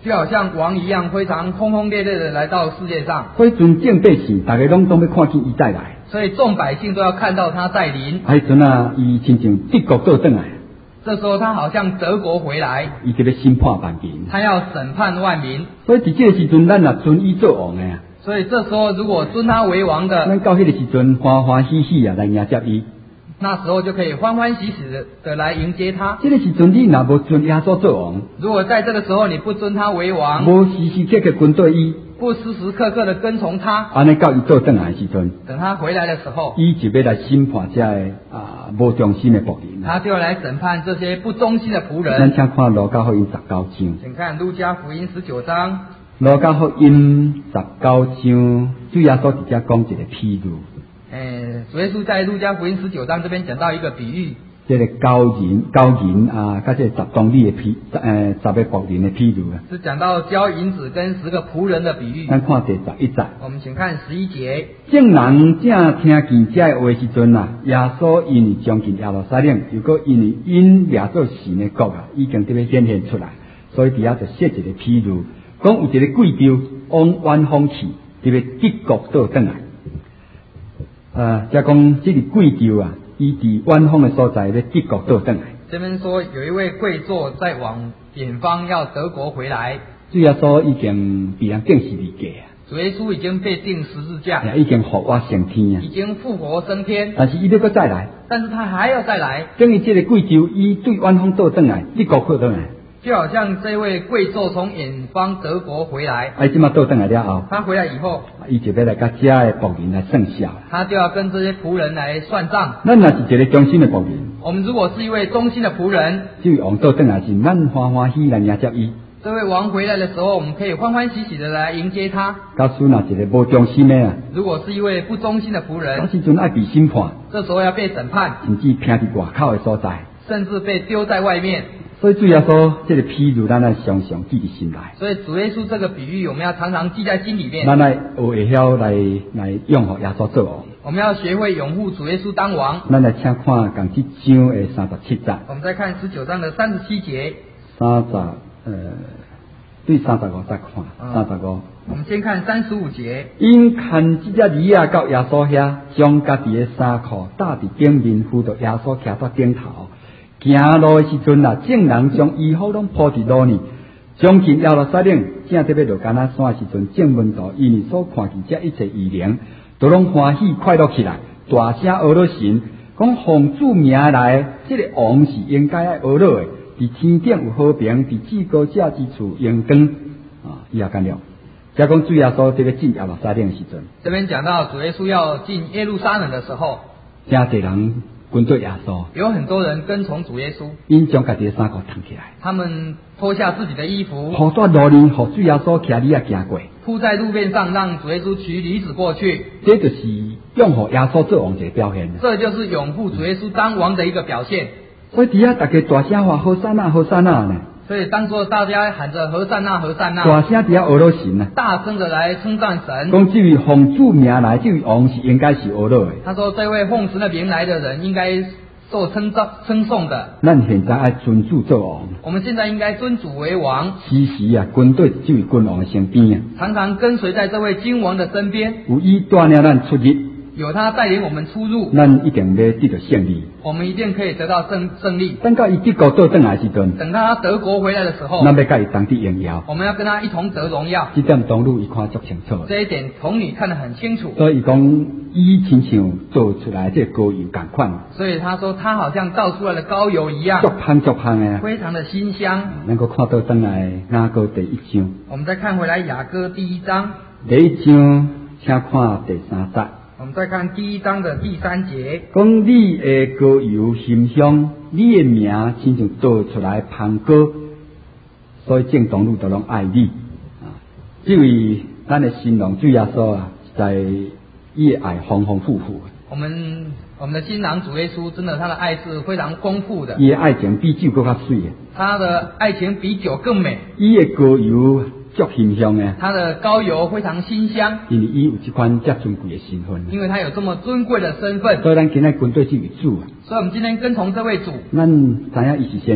就好像王一样，非常轰轰烈烈的来到世界上。 所以阵正百姓，大家拢都要看见伊再来。 所以众百姓都要看到他再临。 迄阵啊，伊亲像德国倒转来。 这时候他好像德国回来， 伊就要审判万民。 他要审判万民。 所以伫这个时阵，咱若尊伊做王诶。 所以这时候，如果尊他为王的， 咱到迄个时阵欢欢喜喜啊来迎接伊。 那时候就可以欢欢喜喜的的来迎接他。 这个时阵，你若无尊耶稣做王， 如果在这个时候你不尊他为王， 无时时刻刻跟对伊， 不时时刻刻的跟从他， 安尼到伊倒转来的时阵， 等他回来的时候， 伊就要来审判这个啊无忠心的仆人。 他就要来审判这些不忠心的仆人。 咱请看路加福音十九章。 请看路加福音十九章。 路加福音十九章，主耶稣直接讲一个譬喻。 诶，主耶稣在路加福音十九章这边讲到一个比喻， 这个高人高人啊，甲这十公里的譬，诶，十个仆人的譬喻啊。 是讲到交银子跟十个仆人的比喻。 咱看第十一节。 我们请看十一节。 众人正听见这个话时阵啊，耶稣因为将近耶路撒冷，又搁因为因掠做神的国啊，已经伫要显现出来，所以伫遐就设一个譬喻，讲有一个贵胄往远方去，伫要德国倒转来。呃，即讲这个贵胄啊，伊伫远方的所在咧德国倒转来。 这边说有一位贵胄在往远方要德国回来。 主耶稣已经被人定十字架啊。 主耶稣已经被钉十字架， 已经复活升天啊， 已经复活升天。 但是伊要搁再来， 但是他还要再来。 等于这个贵胄，伊对远方倒转来，德国倒转来。 就好像这位贵胄从远方德国回来， 哎，即马倒转来了后， 他回来以后， 伊就要来甲遮的仆人来算账， 他就要跟这些仆人来算账。 咱若是一个忠心的仆人， 我们如果是一位忠心的仆人， 这位王倒转来是咱欢欢喜来迎接伊。 这位王回来的时候，我们可以欢欢喜喜的来迎接他。 假使若一个无忠心的啊， 如果是一位不忠心的仆人， 到时阵爱被审判， 这时候要被审判， 甚至拼伫外口的所在， 甚至被丢在外面。 所以主耶稣这个譬喻，咱来常常记伫心内。 所以主耶稣这个比喻，我们要常常记在心里面。 咱来学会晓来来拥护耶稣做王。 我们要学会拥护主耶稣当王。 咱来请看共即章的三十七节。 我们再看十九章的三十七节。 三十呃，对三十五再看，三十五。 我们先看三十五节。 因看即只驴啊到耶稣遐，将家己的衫裤搭伫顶面，扶到耶稣徛到顶头。行路的时阵啊，众人将衣服拢铺伫路呢。将近耶路撒冷，正特别落橄榄山的时阵，正门徒因为所看见这一切异能，都拢欢喜快乐起来，大声阿乐神，讲奉主名来，这个王是应该爱阿乐的。伫天顶有和平，伫至高者之处荣光啊！以下干了。再讲主耶稣这个进耶路撒冷的时阵， 这边讲到主耶稣要进耶路撒冷的时候， 真侪人跟对耶稣， 有很多人跟从主耶稣， 因将家己的衫裤脱起来， 他们脱下自己的衣服， 铺在路里，互主耶稣骑驴啊行过， 铺在路面上，让主耶稣骑驴子过去。 这就是拥护耶稣做王一个表现。 这就是拥护主耶稣当王的一个表现。 所以底下大家大声话好善啊好善啊呢。 所以当初大家喊着和善那和善那， 大声底下阿乐神啊， 大声的来称赞神。 讲这位奉主名来，这位王是应该是阿乐的。 他说这位奉神的名来的人应该受称赞称颂的。 咱现在爱尊主做王。 我们现在应该尊主为王。 时时啊，跟对这位君王的身边啊， 常常跟随在这位君王的身边， 有伊带领咱出入， 有他带领我们出入， 咱一定要得到胜利。 我们一定可以得到胜胜利。 等到伊德国倒转来时阵， 等他德国回来的时候， 咱要甲伊同得荣耀。 我们要跟他一同得荣耀。 这点童女伊看足清楚。 这一点童女看得很清楚。 所以讲，伊亲像倒出来这膏油同款。 所以他说他好像倒出来的膏油一样， 足香足香的， 非常的馨香。 能够看到转来雅歌第一章。 我们再看回来雅歌第一章。 第一章，请看第三节。 我们再看第一章的第三节， 讲你的膏油馨香，你的名亲像倒出来香膏，所以正当路都拢爱你。啊，这位咱的新郎主耶稣啊，在伊的爱丰丰富富。 我们我们的新郎主耶稣，真的他的爱是非常丰富的。 伊的爱情比酒更较水的。 他的爱情比酒更美。 伊的膏油足馨香的， 他的膏油非常馨香， 因为伊有这款遮尊贵的身份， 因为他有这么尊贵的身份， 所以咱今日跟对这位主啊， 所以我们今天跟从这位主， 咱知影伊是先知，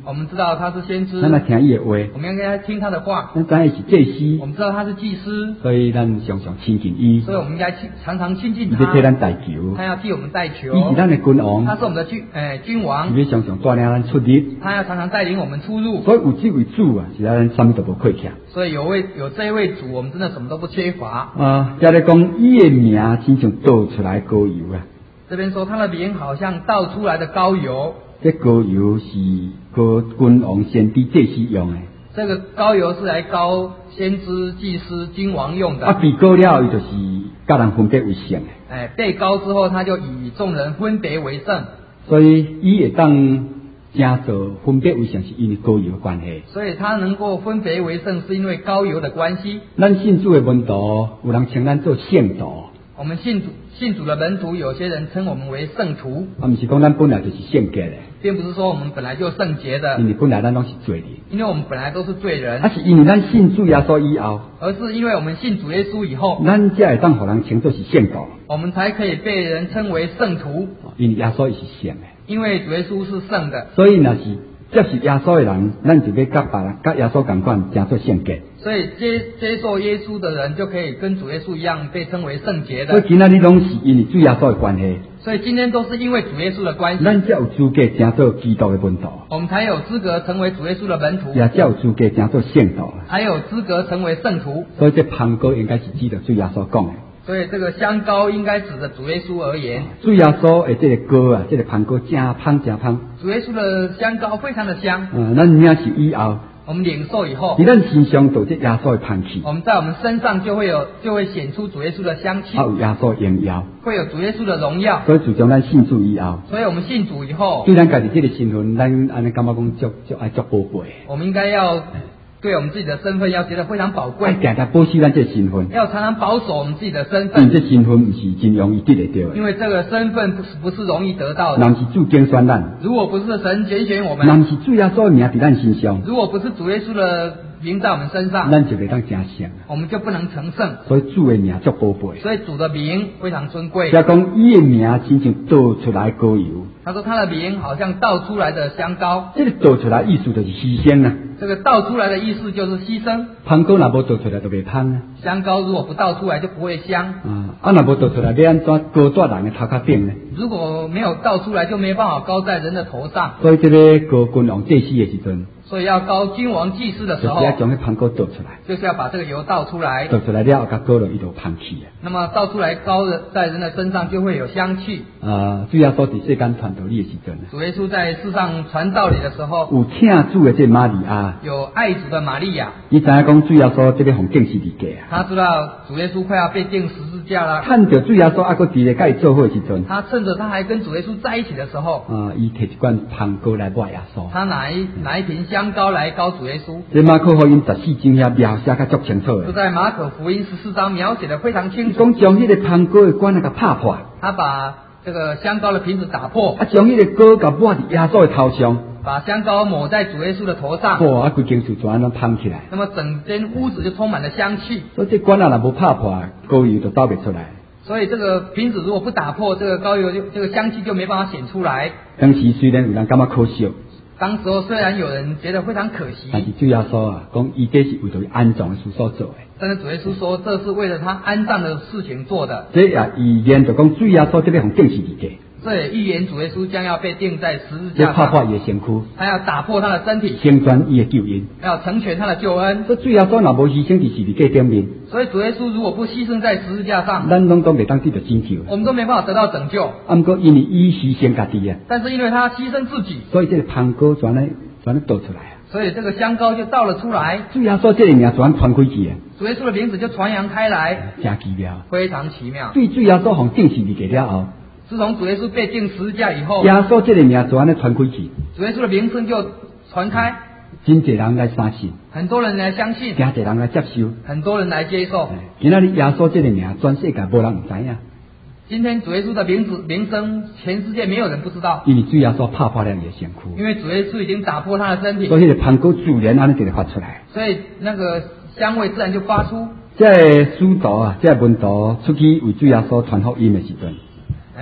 我们知道他是先知， 咱来听伊的话， 我们应该听他的话。 咱知伊是祭司， 我们知道他是祭司， 所以咱常常亲近伊， 所以我们应该亲常常亲近伊要替他。 咱代求， 他要替我们代求， 伊是咱的君王， 他是我们的君诶、君王， 伊要常常带领咱出入， 他要常常带领我们出入。 所以有这位主啊，是咱啥物都无亏欠。 所以有位有这一位主，我们真的什么都不缺乏。 啊，再来讲伊的名，亲像倒出来膏油啊。 这边说他的名好像倒出来的膏油， 这膏油是膏君王、先知、祭司用的。 这个膏油是来膏先知、祭司、君王用的。 啊，被膏了，伊就是甲人分别为圣的。 哎，被膏之后，他就以众人分别为圣。 所以伊会当正做分别为圣，是因为膏油的关系。 所以他能够分别为圣，是因为膏油的关系。 咱信主的门徒，有人称咱做圣徒。 我们信主信主的门徒，有些人称我们为圣徒。 啊，不是讲咱本来就是圣洁的， 并不是说我们本来就圣洁的， 因为本来咱拢是罪人。 因为我们本来都是罪人。 啊，是因为咱信主耶稣以后， 而是因为我们信主耶稣以后， 咱才会当互人称作是圣徒。 我们才可以被人称为圣徒。 因为耶稣伊是圣的， 因为主耶稣是圣的， 所以若是接受耶稣的人，咱就要甲别人、甲耶稣同款，称作圣洁。 所以接接受耶稣的人就可以跟主耶稣一样被称为圣洁的。 所以今仔日拢是因为主耶稣的关系， 所以今天都是因为主耶稣的关系， 咱才有资格称作基督的门徒， 我们才有资格成为主耶稣的门徒， 也才有资格称作圣徒， 才有资格成为圣徒。 所以这香膏应该是指着主耶稣讲的。 所以这个香膏应该指着主耶稣而言。 主耶稣的这个膏啊，这个香膏真香真香。 主耶稣的香膏非常的香。 嗯，咱领是以后， 我们领受以后， 在咱身上有这耶稣的香气， 我们在我们身上就会有就会显出主耶稣的香气， 还有耶稣的荣耀， 会有主耶稣的荣耀。 所以自从咱信主以后， 所以我们信主以后， 对咱家己这个身份，咱安尼感觉讲足足爱足宝贵。 我们应该要对我们自己的身份要觉得非常宝贵， 常常保守咱这身份， 要常常保守我们自己的身因为份， 这身份不是真容易得得到的。 因为这个身份不是不是容易得到的。 若是主拣选咱， 如果不是神拣选我若们， 是主耶稣的名在咱身上， 如果不是主耶稣的名在我们身上， 咱就袂当成圣。 我们就不能成圣。 所以主的名足宝贵。 所以主的名非常尊贵。 也讲伊的名亲像倒出来膏油， 他说他的名好像倒出来的香膏， 这个倒出来意思就是牺牲啊。 这个倒出来的意思就是牺牲。 香膏若无倒出来就袂香啊。 香膏如果不倒出来就不会香。 啊，啊若无倒出来，要安怎膏在人的头壳顶呢？ 如果没有倒出来，就没办法高在人的头上。 所以这个膏君王祭司的时阵， 所以要高君王祭司的时候， 就是要将那香膏倒出来， 就是要把这个油倒出来。 倒出来了后，甲膏了伊就香气啊。 那么倒出来高的在人的身上就会有香气。 啊，主要说伫世间传道理的时阵， 主耶稣在世上传道理的时候， 有请主的这玛利亚， 有爱主的玛利亚， 伊知影讲主要说这个红定是离家啊。 他知道主耶稣快要被钉十字架了， 看着主要说啊，个伫咧甲伊做伙的时阵， 他趁着他还跟主耶稣在一起的时候， 啊，伊摕一罐香膏来抹耶稣。 他拿一拿一瓶香膏来膏主耶稣。 这马可福音十四章遐描写甲足清楚的， 就在马可福音十四章描写的非常清楚。 讲将迄个香膏的罐啊甲拍破， 他把这个香膏的瓶子打破， 啊，将迄个膏甲抹伫耶稣的头上， 把香膏抹在主耶稣的头上， 哇，啊，规间厝就安尼香起来。 那么整间屋子就充满了香气。 所以这罐啊若无拍破，膏油就倒袂出来。 所以这个瓶子如果不打破，这个膏油就这个香气就没办法显出来。 当时虽然有人感觉可惜， 当时候虽然有人觉得非常可惜， 但是主要说啊，讲伊这是为着安葬的事所做的。 但是主耶稣说这是为了他安葬的事情做的。 这也预言就讲主要说这个红定是离家， 这也预言主耶稣将要被钉在十字要架上， 拍破伊的身躯， 他要打破他的身体， 成全伊的救恩。 要成全他的救恩。 所以主要说若无牺牲伫十字架顶面， 所以主耶稣如果不牺牲在十字架上， 咱拢都袂当得到拯救。 我们都没办法得到拯救。 啊，毋过因为伊牺牲家己啊， 但是因为他牺牲自己， 所以这个香膏全咧全咧倒出来啊。 所以这个香膏就倒了出来， 主要说这个名全传开去啊， 主耶稣的名字就传扬开来， 真奇妙。 非常奇妙。 对主要说红定是离家了后， 自从主耶稣被钉十字架以后， 耶稣这个名全咧传开去， 主耶稣的名声就传开， 真侪人来相信， 很多人来相信， 真侪人来接受。 很多人来接受。 今仔日耶稣这个名，全世界无人唔知影， 今天主耶稣的名字名声，全世界没有人不知道， 因为主耶稣拍破了伊的身躯， 因为主耶稣已经打破他的身体， 所以迄个香膏自然安尼就会发出来。 所以那个香味自然就发出。 这个使徒啊，这个门徒出去为主耶稣传福音的时阵，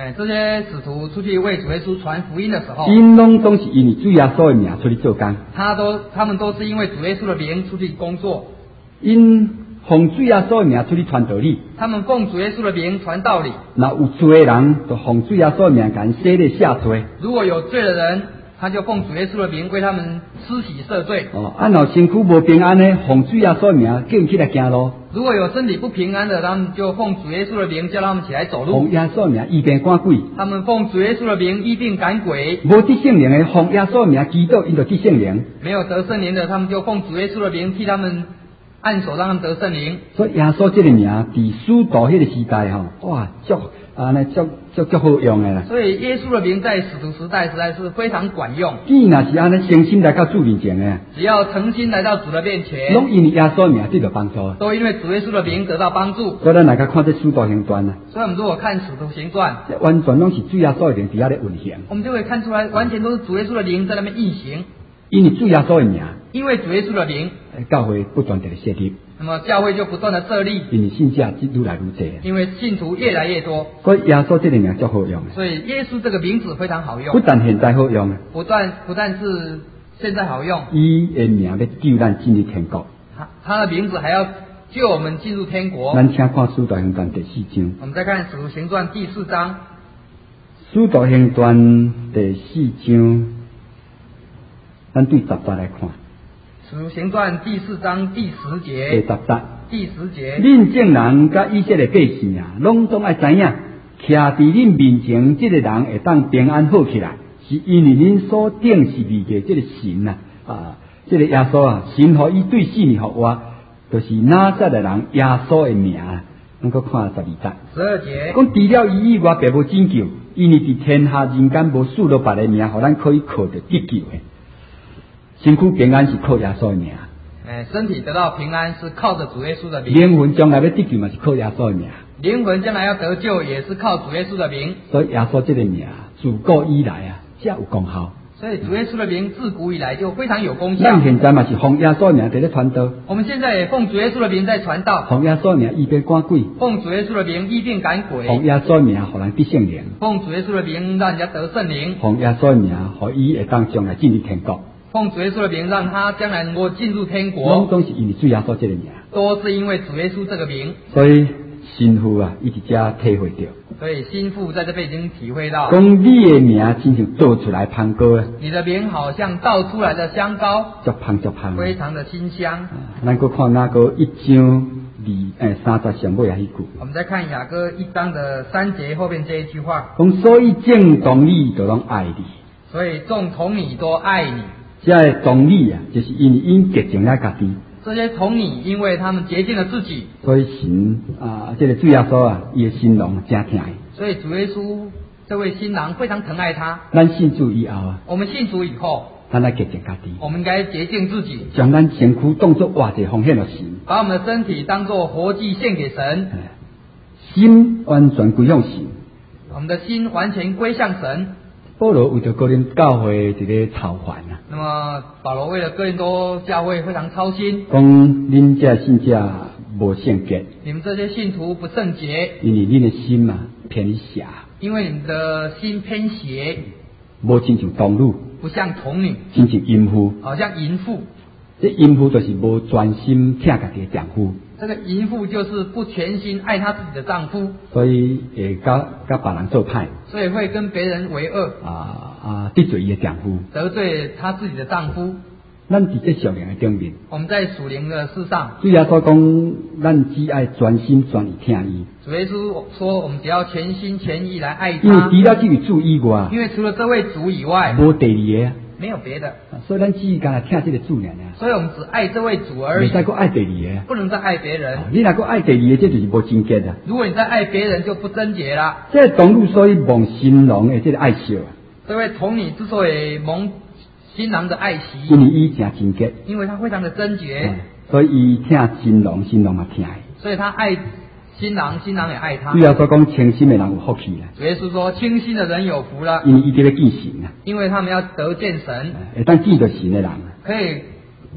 哎，这些使徒出去为主耶稣传福音的时候， 因拢总是因为主耶稣的名出去做工。 他都他们都是因为主耶稣的名出去工作。 因奉主耶稣的名出去传道理。 他们奉主耶稣的名传道理。 那有罪的人就奉主耶稣的名甲因洗礼下罪。 如果有罪的人，他就奉主耶稣的名为他们施洗赦罪。 哦，啊，若身躯无平安呢，奉主耶稣的名叫因起来行路。 如果有身体不平安的，他们就奉主耶稣的名叫他们起来走路。 奉耶稣的名医病赶鬼。 他们奉主耶稣的名医病赶鬼。 无得圣灵的，奉耶稣的名祈祷，因就得圣灵。 没有得圣灵的，他们就奉主耶稣的名替他们按手，让他们得圣灵。 所以耶稣这个名，伫使徒迄个时代吼，哇，足啊，那足足足好用的啦。 所以耶稣的名在使徒时代实在是非常管用。 既然是安尼，诚心来到主面前的， 只要诚心来到主的面前， 拢因为耶稣的名得到帮助， 都因为主耶稣的名得到帮助。 所以咱来个看这使徒行传啊， 所以我们如果看使徒行传， 完全拢是主耶稣的灵伫遐咧运行。 我们就会看出来，完全都是主耶稣的灵在那边运行。 因为主耶稣的名， 因为主耶稣的名， 教会不断地设立。 那么教会就不断的设立， 因为信者愈来愈多， 因为信徒越来越多， 所以耶稣这个名足好用。 所以耶稣这个名字非常好用， 不但现在好用， 不但不但是现在好用， 伊的名要救咱进入天国。 他他的名字还要救我们进入天国。 咱请看《使徒行传》第四章。 我们再看《使徒行传》第四章，《 使徒行传》第四章，咱对十节来看。 使徒行传第四章第十第节， 十节， 第十节， 恁众人甲以色列百姓啊，拢总爱知影，徛伫恁面前，这个人会当平安好起来，是因为恁所定是立的这个神啊，啊，这个耶稣啊，神互伊对死而复活，就是拿撒勒人耶稣的名。咱搁看十二节， 十二节， 讲除了伊以外，别无拯救，因为伫天下人间无许多别的名，互咱可以靠着得救的。身躯平安是靠耶稣的名， 哎，身体得到平安是靠着主耶稣的名， 灵魂将来要得救嘛是靠耶稣的名， 灵魂将来要得救也是靠主耶稣的名。 所以耶稣这个名自古以来啊，才有功效。 所以主耶稣的名自古以来就非常有功效。 咱现在嘛是奉耶稣的名在咧传道， 我们现在也奉主耶稣的名在传道， 奉耶稣的名医病赶鬼， 奉主耶稣的名医病赶奉鬼， 耶稣的名互人得圣灵， 奉主耶稣的名让人家得圣灵， 奉耶稣的名互伊会当将来进入天国。 奉主耶稣的名让他将来能够进入天拢国， 总是因为主耶稣这个名， 都是因为主耶稣这个名。 所以神父啊，伊伫遮体会到， 所以心腹在这边已经体会到， 讲你的名亲像倒出来香膏啊， 你的名好像倒出来的香膏， 足香足香。 非常的清香。 咱搁看那个一章二诶三十上尾啊迄句， 我们再看雅歌一章的三节后面这一句话， 讲所以正同理就拢爱你， 所以众童女都爱你。 这个同理啊，就是因为因洁净了家己， 这些童女因为他们洁净了自己， 所以神啊，这个主耶稣啊，伊的新郎真疼伊。 所以主耶稣这位新郎非常疼爱他。 咱信主以后啊， 我们信主以后， 咱来洁净家己， 我们应该洁净自己， 将咱身躯当作活祭奉献了神， 把我们的身体当作活祭献给神， 心完全归向神。 我们的心完全归向神。 保罗为着个人教会一个操烦啊， 那么保罗为了哥林多教会非常操心， 讲恁这信者无圣洁， 你们这些信徒不圣洁， 因为恁的心啊偏于邪， 因为你们的心偏邪， 无亲像童女， 不像童女， 亲像淫妇。 好像淫妇。 这淫妇就是无专心疼家己的丈夫， 这个淫妇就是不全心爱她自己的丈夫， 所以会甲甲别人做歹所以会跟别人为恶， 啊啊得罪伊的丈夫。 得罪她自己的丈夫。 咱伫这属灵的顶面， 我们在属灵的事上， 主耶稣讲，咱只爱专心专意听伊， 主耶稣说我们只要全心全意来爱因为他， 除了这位主以外， 因为除了这位主以外， 无第二个啊。 没有别的， 所以咱只干来听这个主尔啊， 所以我们只爱这位主而已， 袂使搁爱第二个。 不能再爱别人。 你若搁爱第二个，这就是无贞洁啊。 如果你再爱别人，就不贞洁了。 这个童女所以蒙新郎的这个爱惜， 这位童女之所以蒙新郎的爱惜， 因为伊诚贞洁， 因为她非常的贞洁， 所以伊听新郎，新郎嘛听伊。 所以她爱新郎，新郎也爱她。 主要说讲清心的人有福气啦， 主耶稣说清心的人有福了， 因为伊得要见神啊， 因为他们要得见神， 会当见到神的人， 可以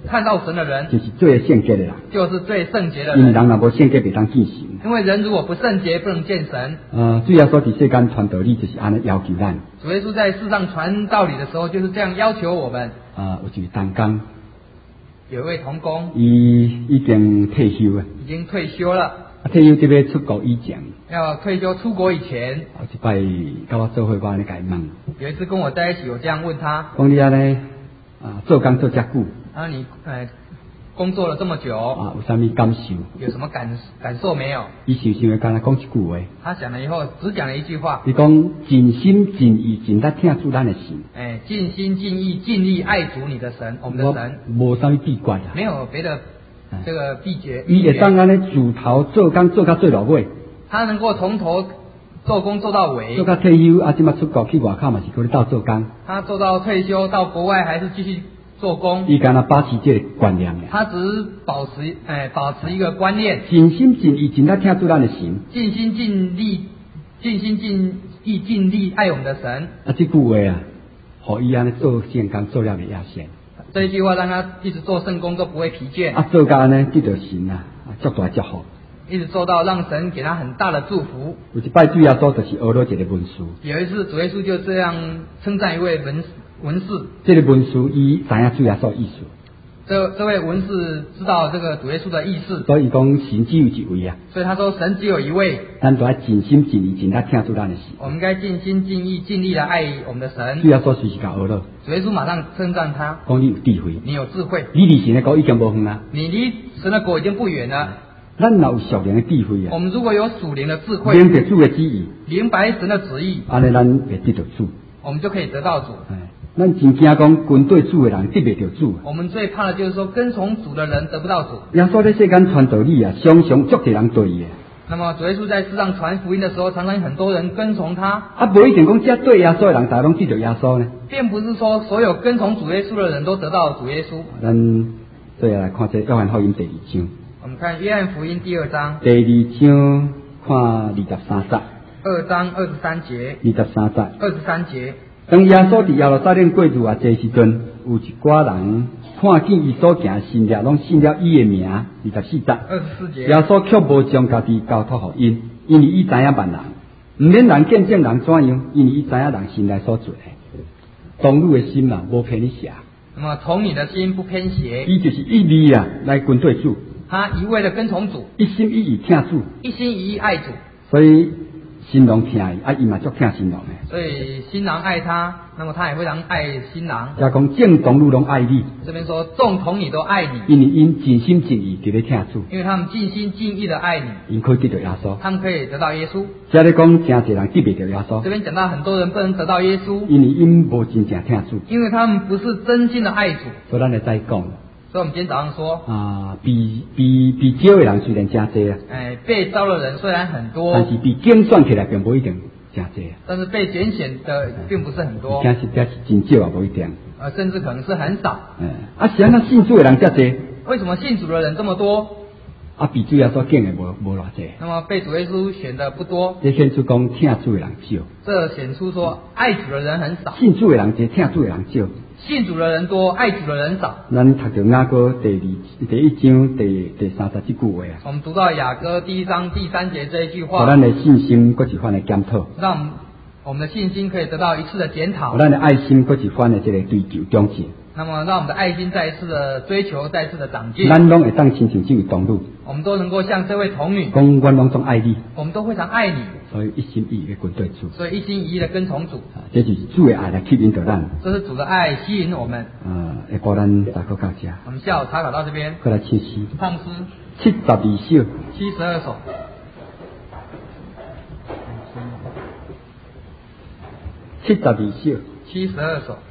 看到神的人， 就是最圣洁的人， 就是最圣洁的因为人。 人若无圣洁，袂当见神。 因为人如果不圣洁，不能见神。 呃，主耶稣伫世间传道理，就是安尼要求咱。 主耶稣在世上传道理的时候，就是这样要求我们。 啊、呃，有一位童工， 有一位童工， 伊已经退休啊， 已经退休了。 啊，退休伫要出国以前， 要退休出国以前， 啊，一摆甲我做伙，我安尼甲伊问， 有一次跟我在一起，我这样问他， 讲你安尼啊，做工做遮久， 啊，你呃工作了这么久， 啊，有啥物感受？ 有什么感感受没有？ 伊想想的，敢若讲一句话。 他想了以后，只讲了一句话。 伊讲尽心尽意尽力听主咱的神。 哎，尽心尽意尽力爱主你的神，我们的神。 无啥物秘诀啊。 没有别的这个秘诀。 伊会当安尼自头做工做到最落尾。 他能够从头做工做到尾。 做到退休啊，即马出国去外口嘛是搁咧斗做工。 他做到退休到国外还是继续做工。 伊敢若保持这个观念。 他只是保持哎保持一个观念。 尽心尽意尽力听主咱的神。 尽心尽力尽心尽意尽力爱我们的神。 啊，这句话啊，互伊安尼做圣工做了袂亚闲。 这一句话让他一直做圣工都不会疲倦。 啊，做到安尼得到神啊，足大祝福。 一直做到让神给他很大的祝福。 有一摆主耶稣就是学了一个文士。 有一次主耶稣就这样称赞一位文文士。 这个文士伊知影主耶稣意思。 这这位文士知道这个主耶稣的意思。 所以讲神只有一位啊。 所以他说神只有一位。 咱都要尽心尽意尽力听主咱的神。 我们该尽心尽意尽力的爱我们的神。 主耶稣随时甲学了。 主耶稣马上称赞他， 讲你有智慧， 你有智慧， 你离神的国已经无远啦。 你离神的国已经不远了。 咱若有属灵的智慧啊， 我们如果有属灵的智慧， 明白主的旨意， 明白神的旨意， 安尼咱会得到主， 我们就可以得到主。 哎，咱真惊讲跟对主的人得袂到主。 我们最怕的就是说跟从主的人得不到主。 耶稣在世间传道理啊，常常足多人对伊。 那么主耶稣在世上传福音的时候，常常很多人跟从他。 啊，无一定讲只对耶稣的人，大家拢记得耶稣呢。 并不是说所有跟从主耶稣的人都得到主耶稣。 咱再来看这约翰福音第二章。 我们看约翰福音第二章。 第二章看二十三节。 二章二十三节。 二十三节。 二十三节。 当耶稣伫耶路撒冷过日啊，这时阵有一寡人看见伊所行信了，拢信了伊的名。二十四节。 二十四节。 耶稣却无将家己交托互因，因为伊知影万人，毋免人见证人怎样，因为伊知影人心内所做的。同路的心啊，无偏你邪。 那么从你的心不偏邪。 伊就是一味啊来跟对主。 他一味的跟从主， 一心一意听主， 一心一意爱主， 所以新郎听伊，啊伊嘛足听新郎的。 所以新郎爱他，那么他也非常爱新郎。 也讲正同路拢爱你。 这边说众同你都爱你， 因为因尽心尽意伫咧听主。因为他们尽心尽意的爱你， 因可以得到耶稣。 他们可以得到耶稣。 这里讲真侪人得袂到耶稣。 这边讲到很多人不能得到耶稣， 因为因无真正听主， 因为他们不是真心的爱主。 所以咱来再讲。 所以我们今天早上说啊，被被被招的人虽然真多啊， 哎，被招的人虽然很多， 但是被拣选起来并不一定真多。 但是被拣选的并不是很多， 而且是这是真少也不一定。 呃，甚至可能是很少。 嗯，啊，是安那信主的人遮多？ 为什么信主的人这么多？ 啊，被主耶稣拣的无无偌济。 那么被主耶稣选的不多。 这显出讲听主的人少。 这显出说爱主的人很少。 信主的人多，听主的人少。 信主的人多，爱主的人少。 咱读到雅歌第二第一章第第三十这句话啊。 我们读到雅歌第一章第三节这一句话。 互咱的信心搁一番的检讨。 让我们我们的信心可以得到一次的检讨。 互咱的爱心搁一番的这个追求长进。 那么让我们的爱心再一次的追求，再一次的长进。 咱拢会当亲像这位童女。 我们都能够像这位童女。 讲阮拢总爱你。 我们都非常爱你。 所以一心一意的跟对主。 所以一心一意的跟从主。 啊，这就是主的爱来吸引着咱。 这是主的爱吸引我们。 啊，下晡咱查考到这。 我们下午查考到这边。 过来唱诗。 唱诗。 七十二首。 七十二首。 七十二首。 七十二首。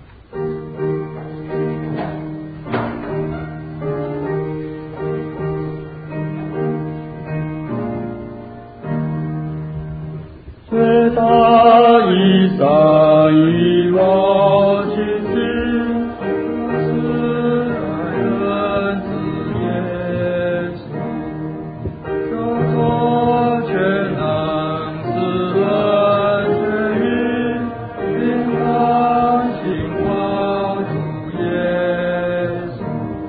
最大一山一望亲近，是爱人子耶稣，手中全能是恩全于平安心望主耶稣。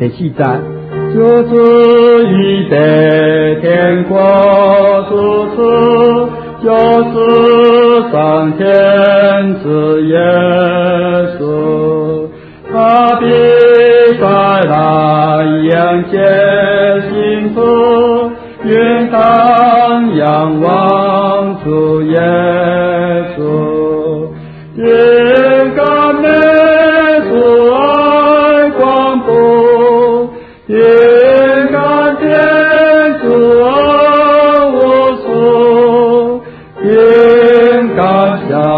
第四节，就是预备天国主持，就是上天之耶稣，他必再来迎接信徒，愿当仰望主耶稣，应感美主爱光布，应感天主恩无数，应感下